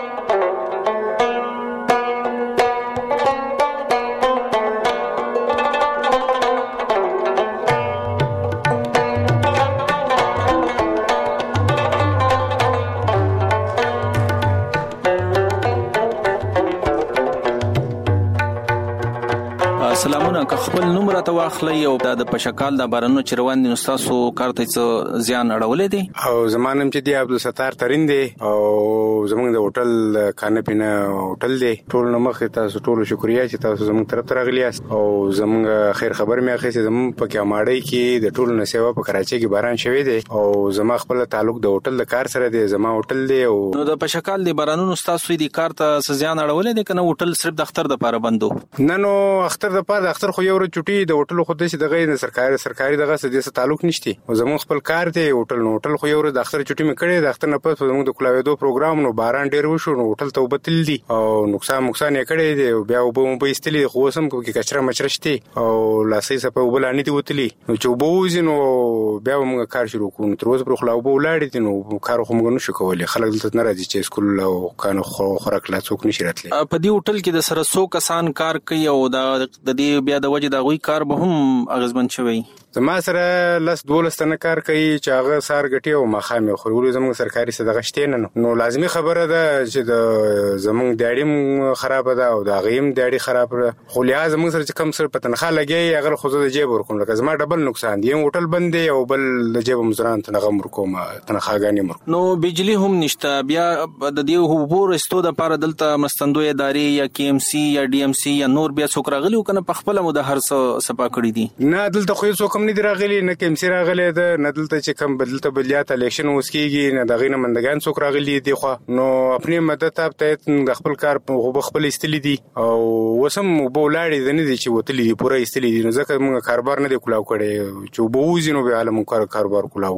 سلامونه که خپل نوم راته واخلئ او د پشکال د بارانو چروان دي نو تاسو کارته څه زیان اړولې دي او زمانم چې دی عبدالستار ترين دي او زمونږ د هوټل کانپینه هوټل دی ټول نو مخ تاسو ټول شکریا چې تاسو زمونږ طرف ته راغلی یاست او زمونږ خیر خبر مې اخیسته زمونږ په کماړی کې د ټول نو سیوا په کراچۍ کې باران شوی دی او زما خپل تعلق د هوټل د کار سره دی زما هوټل دی او نو د پشکال د بارانونو تاسو د کارته څه زیان اړولې دي کنه هوټل صرف د اختر د لپاره بندو نه نو اختر د د اختر خو یو ور چټي د هوټل خو د دغه د سرکاري سرکاري دغه څه تعلق نشته او زمون خپل کار دی هوټل نو هوټل خو یو ور د اختر چټي مې کړې د اختر نه پس زمون د کلاویدو پروګرام نو باران ډیر وشو نو هوټل ته وبتل دي او نقصان نقصان یې کړی دی بیا وبو په استلی خو سم کو کې کچره مچرشتي او لاسې سپه وبلانی دی وتلی نو چې وبوز نو بیا موږ کار شروع کوو تر اوسه پر خلاو به ولاړ دي نو کار خو موږ نشو کولای خلک دلته نه راځي چې سکول او کانو خوراک لا څوک نشي راتلی په دې هوټل کې د سره سو کسان کار کوي او د دې بیا د وجه د غوي کار به هم اغزمن شوی زما سره لاس دولس تنه کار کوي چې هغه سار غټي او مخامه خورولو زموږ سرکاري صدقه شته نه نو لازمي خبره ده چې د زموږ دیاړي خراب ده او د غیم دیاړي خراب ده خو لیا زموږ سره کم سر پتنخه لګي اگر خو د جیب ورکوم لکه زما ډبل نقصان دی هوټل بند دی او بل د جیب مزران تنغه ورکوم تنخه غاني مر نو بجلی هم نشته بیا د دې هوبور استو د پاره دلته مستندوی ادارې یا کی ام سی یا ډي ام سی یا نور بیا څوک راغلی کنه په خپل مو د هر څه سپا کړی دي نه دلته خو څوک نه دی راغلی نه کوم سره راغلی ده نه دلته چې کوم بدلته بلیات الیکشن وسکیږي نه دغه نه مندگان څوک راغلی دي خو نو خپل مدد ته د خپل کار په خپل استلی دي او وسم بولاړي د نه دي چې وتلی دي پوره استلی دي نو ځکه موږ کاروبار نه دی کولاو کړي چې بووزي نو به عالم کار کاروبار کولاو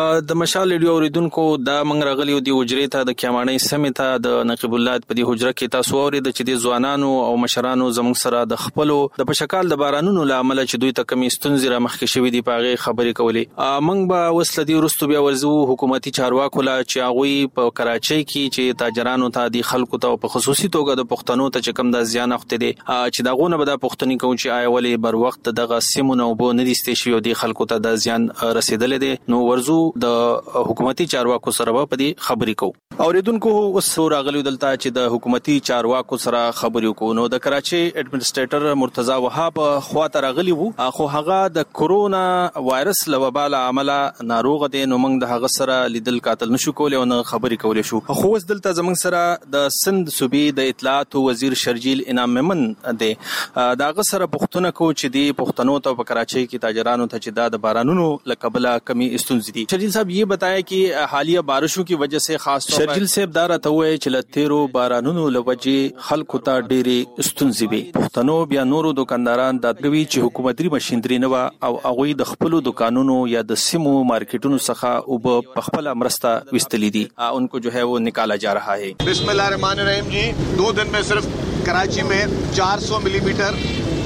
د مشال ریډیو اوریدونکو دا منګ راغلی دی وجري ته د کیامانې سمیت د نقیب الله په دې حجره کې تاسو اورید چې د ځوانانو او مشرانو زموږ سره د خپل د پشکال د بارانونو لامل چې دوی ته کمی ستونزې را مخکې شوې دي پاغه خبرې کولې موږ به وسله دی ورستو بیا ورزو حکومتي چارواکو لا چې هغه په کراچۍ کې چې تاجرانو ته د خلکو ته په خصوصي توګه د پښتنو ته چې کم د زیان اخته دي چې دغه نه به د پښتني کوم چې آی ولې بر وخت دغه سیمونه وبو نه دي ستې شوی دي خلکو ته د زیان رسیدل دي نو ورزو د حکومتي چارواکو سره په دې خبرې کوو اوریدونکو اوس راغلی دلته چې د حکومتي چارواکو سره خبرې کوو نو د کراچۍ اډمنسټریټر مرتضی وهاب خواته راغلی وو خو هغه د کورونا وایرس لوبال عمله ناروغ دي نو موږ د هغه سره لیدل قاتل نشو کولای او نه خبرې کولای شو خو اوس دلته زموږ سره د سند صوبې د اطلاعات وزیر شرجیل انعام ممن دي داغه سره پښتون کو چې دی پښتنو ته په کراچۍ کې تاجرانو ته چې د بارانونو لقبلا کمی استونزې دي شرجیل صاحب یہ بتایا کہ حالیہ بارشوں کی وجہ سے خاص طور شرجیل صاحب دار ته وای چې لتیرو بارانونو لوجې خلکو ته ډېری استونزې وي پښتنو بیا نورو دکانداران د دوی چې حکومتي ماشينري نه او هغه د خپل دکانونو یا د سیمو مارکیټونو څخه او په خپل امرستا وستلی دي ان کو جو ہے وہ نکالا جا رہا ہے بسم اللہ الرحمن الرحیم جی دو دن میں صرف کراچی میں چار سو ملی میٹر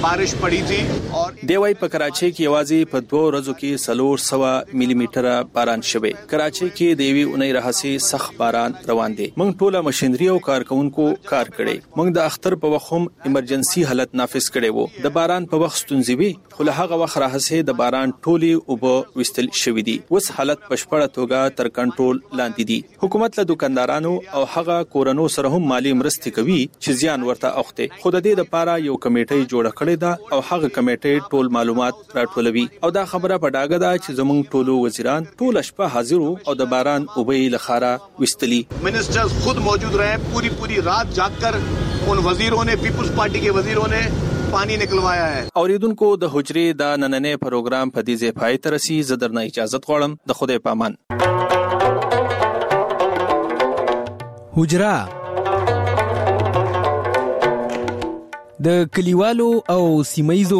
बारिश पड़ी थी और دیوای په کراچۍ کې یوازې په دوه ورځو کې سلور سوا ملي میټره باران شوه. کراچۍ کې د یوې اونۍ راهسي سخت باران روان دي. موږ ټوله ماشينري او کارکونکو کار کړي. موږ د اختر په وخت هم ایمرجنسي حالت نافذ کړي وو. د باران په وخت ستونزې وي خو له هغه وخت راهسي د باران ټولي او به وستل شوې دي. اوس حالت پښپړه توګه تر کنټرول لاندې دي. حکومت له دکاندارانو او هغه کورونو سره هم مالی مرستې کوي چې زیان ورته اوخته. خو د دې لپاره یو کمیټه جوړه کړې ده او هغه کمیټه ټول معلومات راټولوي او دا خبره په ډاګه ده چې زموږ ټولو وزیران ټول شپه حاضر او د باران اوبې لخاره وستلی. मिनिस्टर्स खुद मौजूद रहे, पूरी पूरी रात जागकर उन वजीरों ने, पीपल्स पार्टी के वजीरों ने पानी निकलवाया है. اوریدونکو د حجرې د نننې پروګرام په دې ځای پای ته رسي. زه درنه اجازه غواړم. د خدای پامان. حجره د کلیوالو او سیمایزو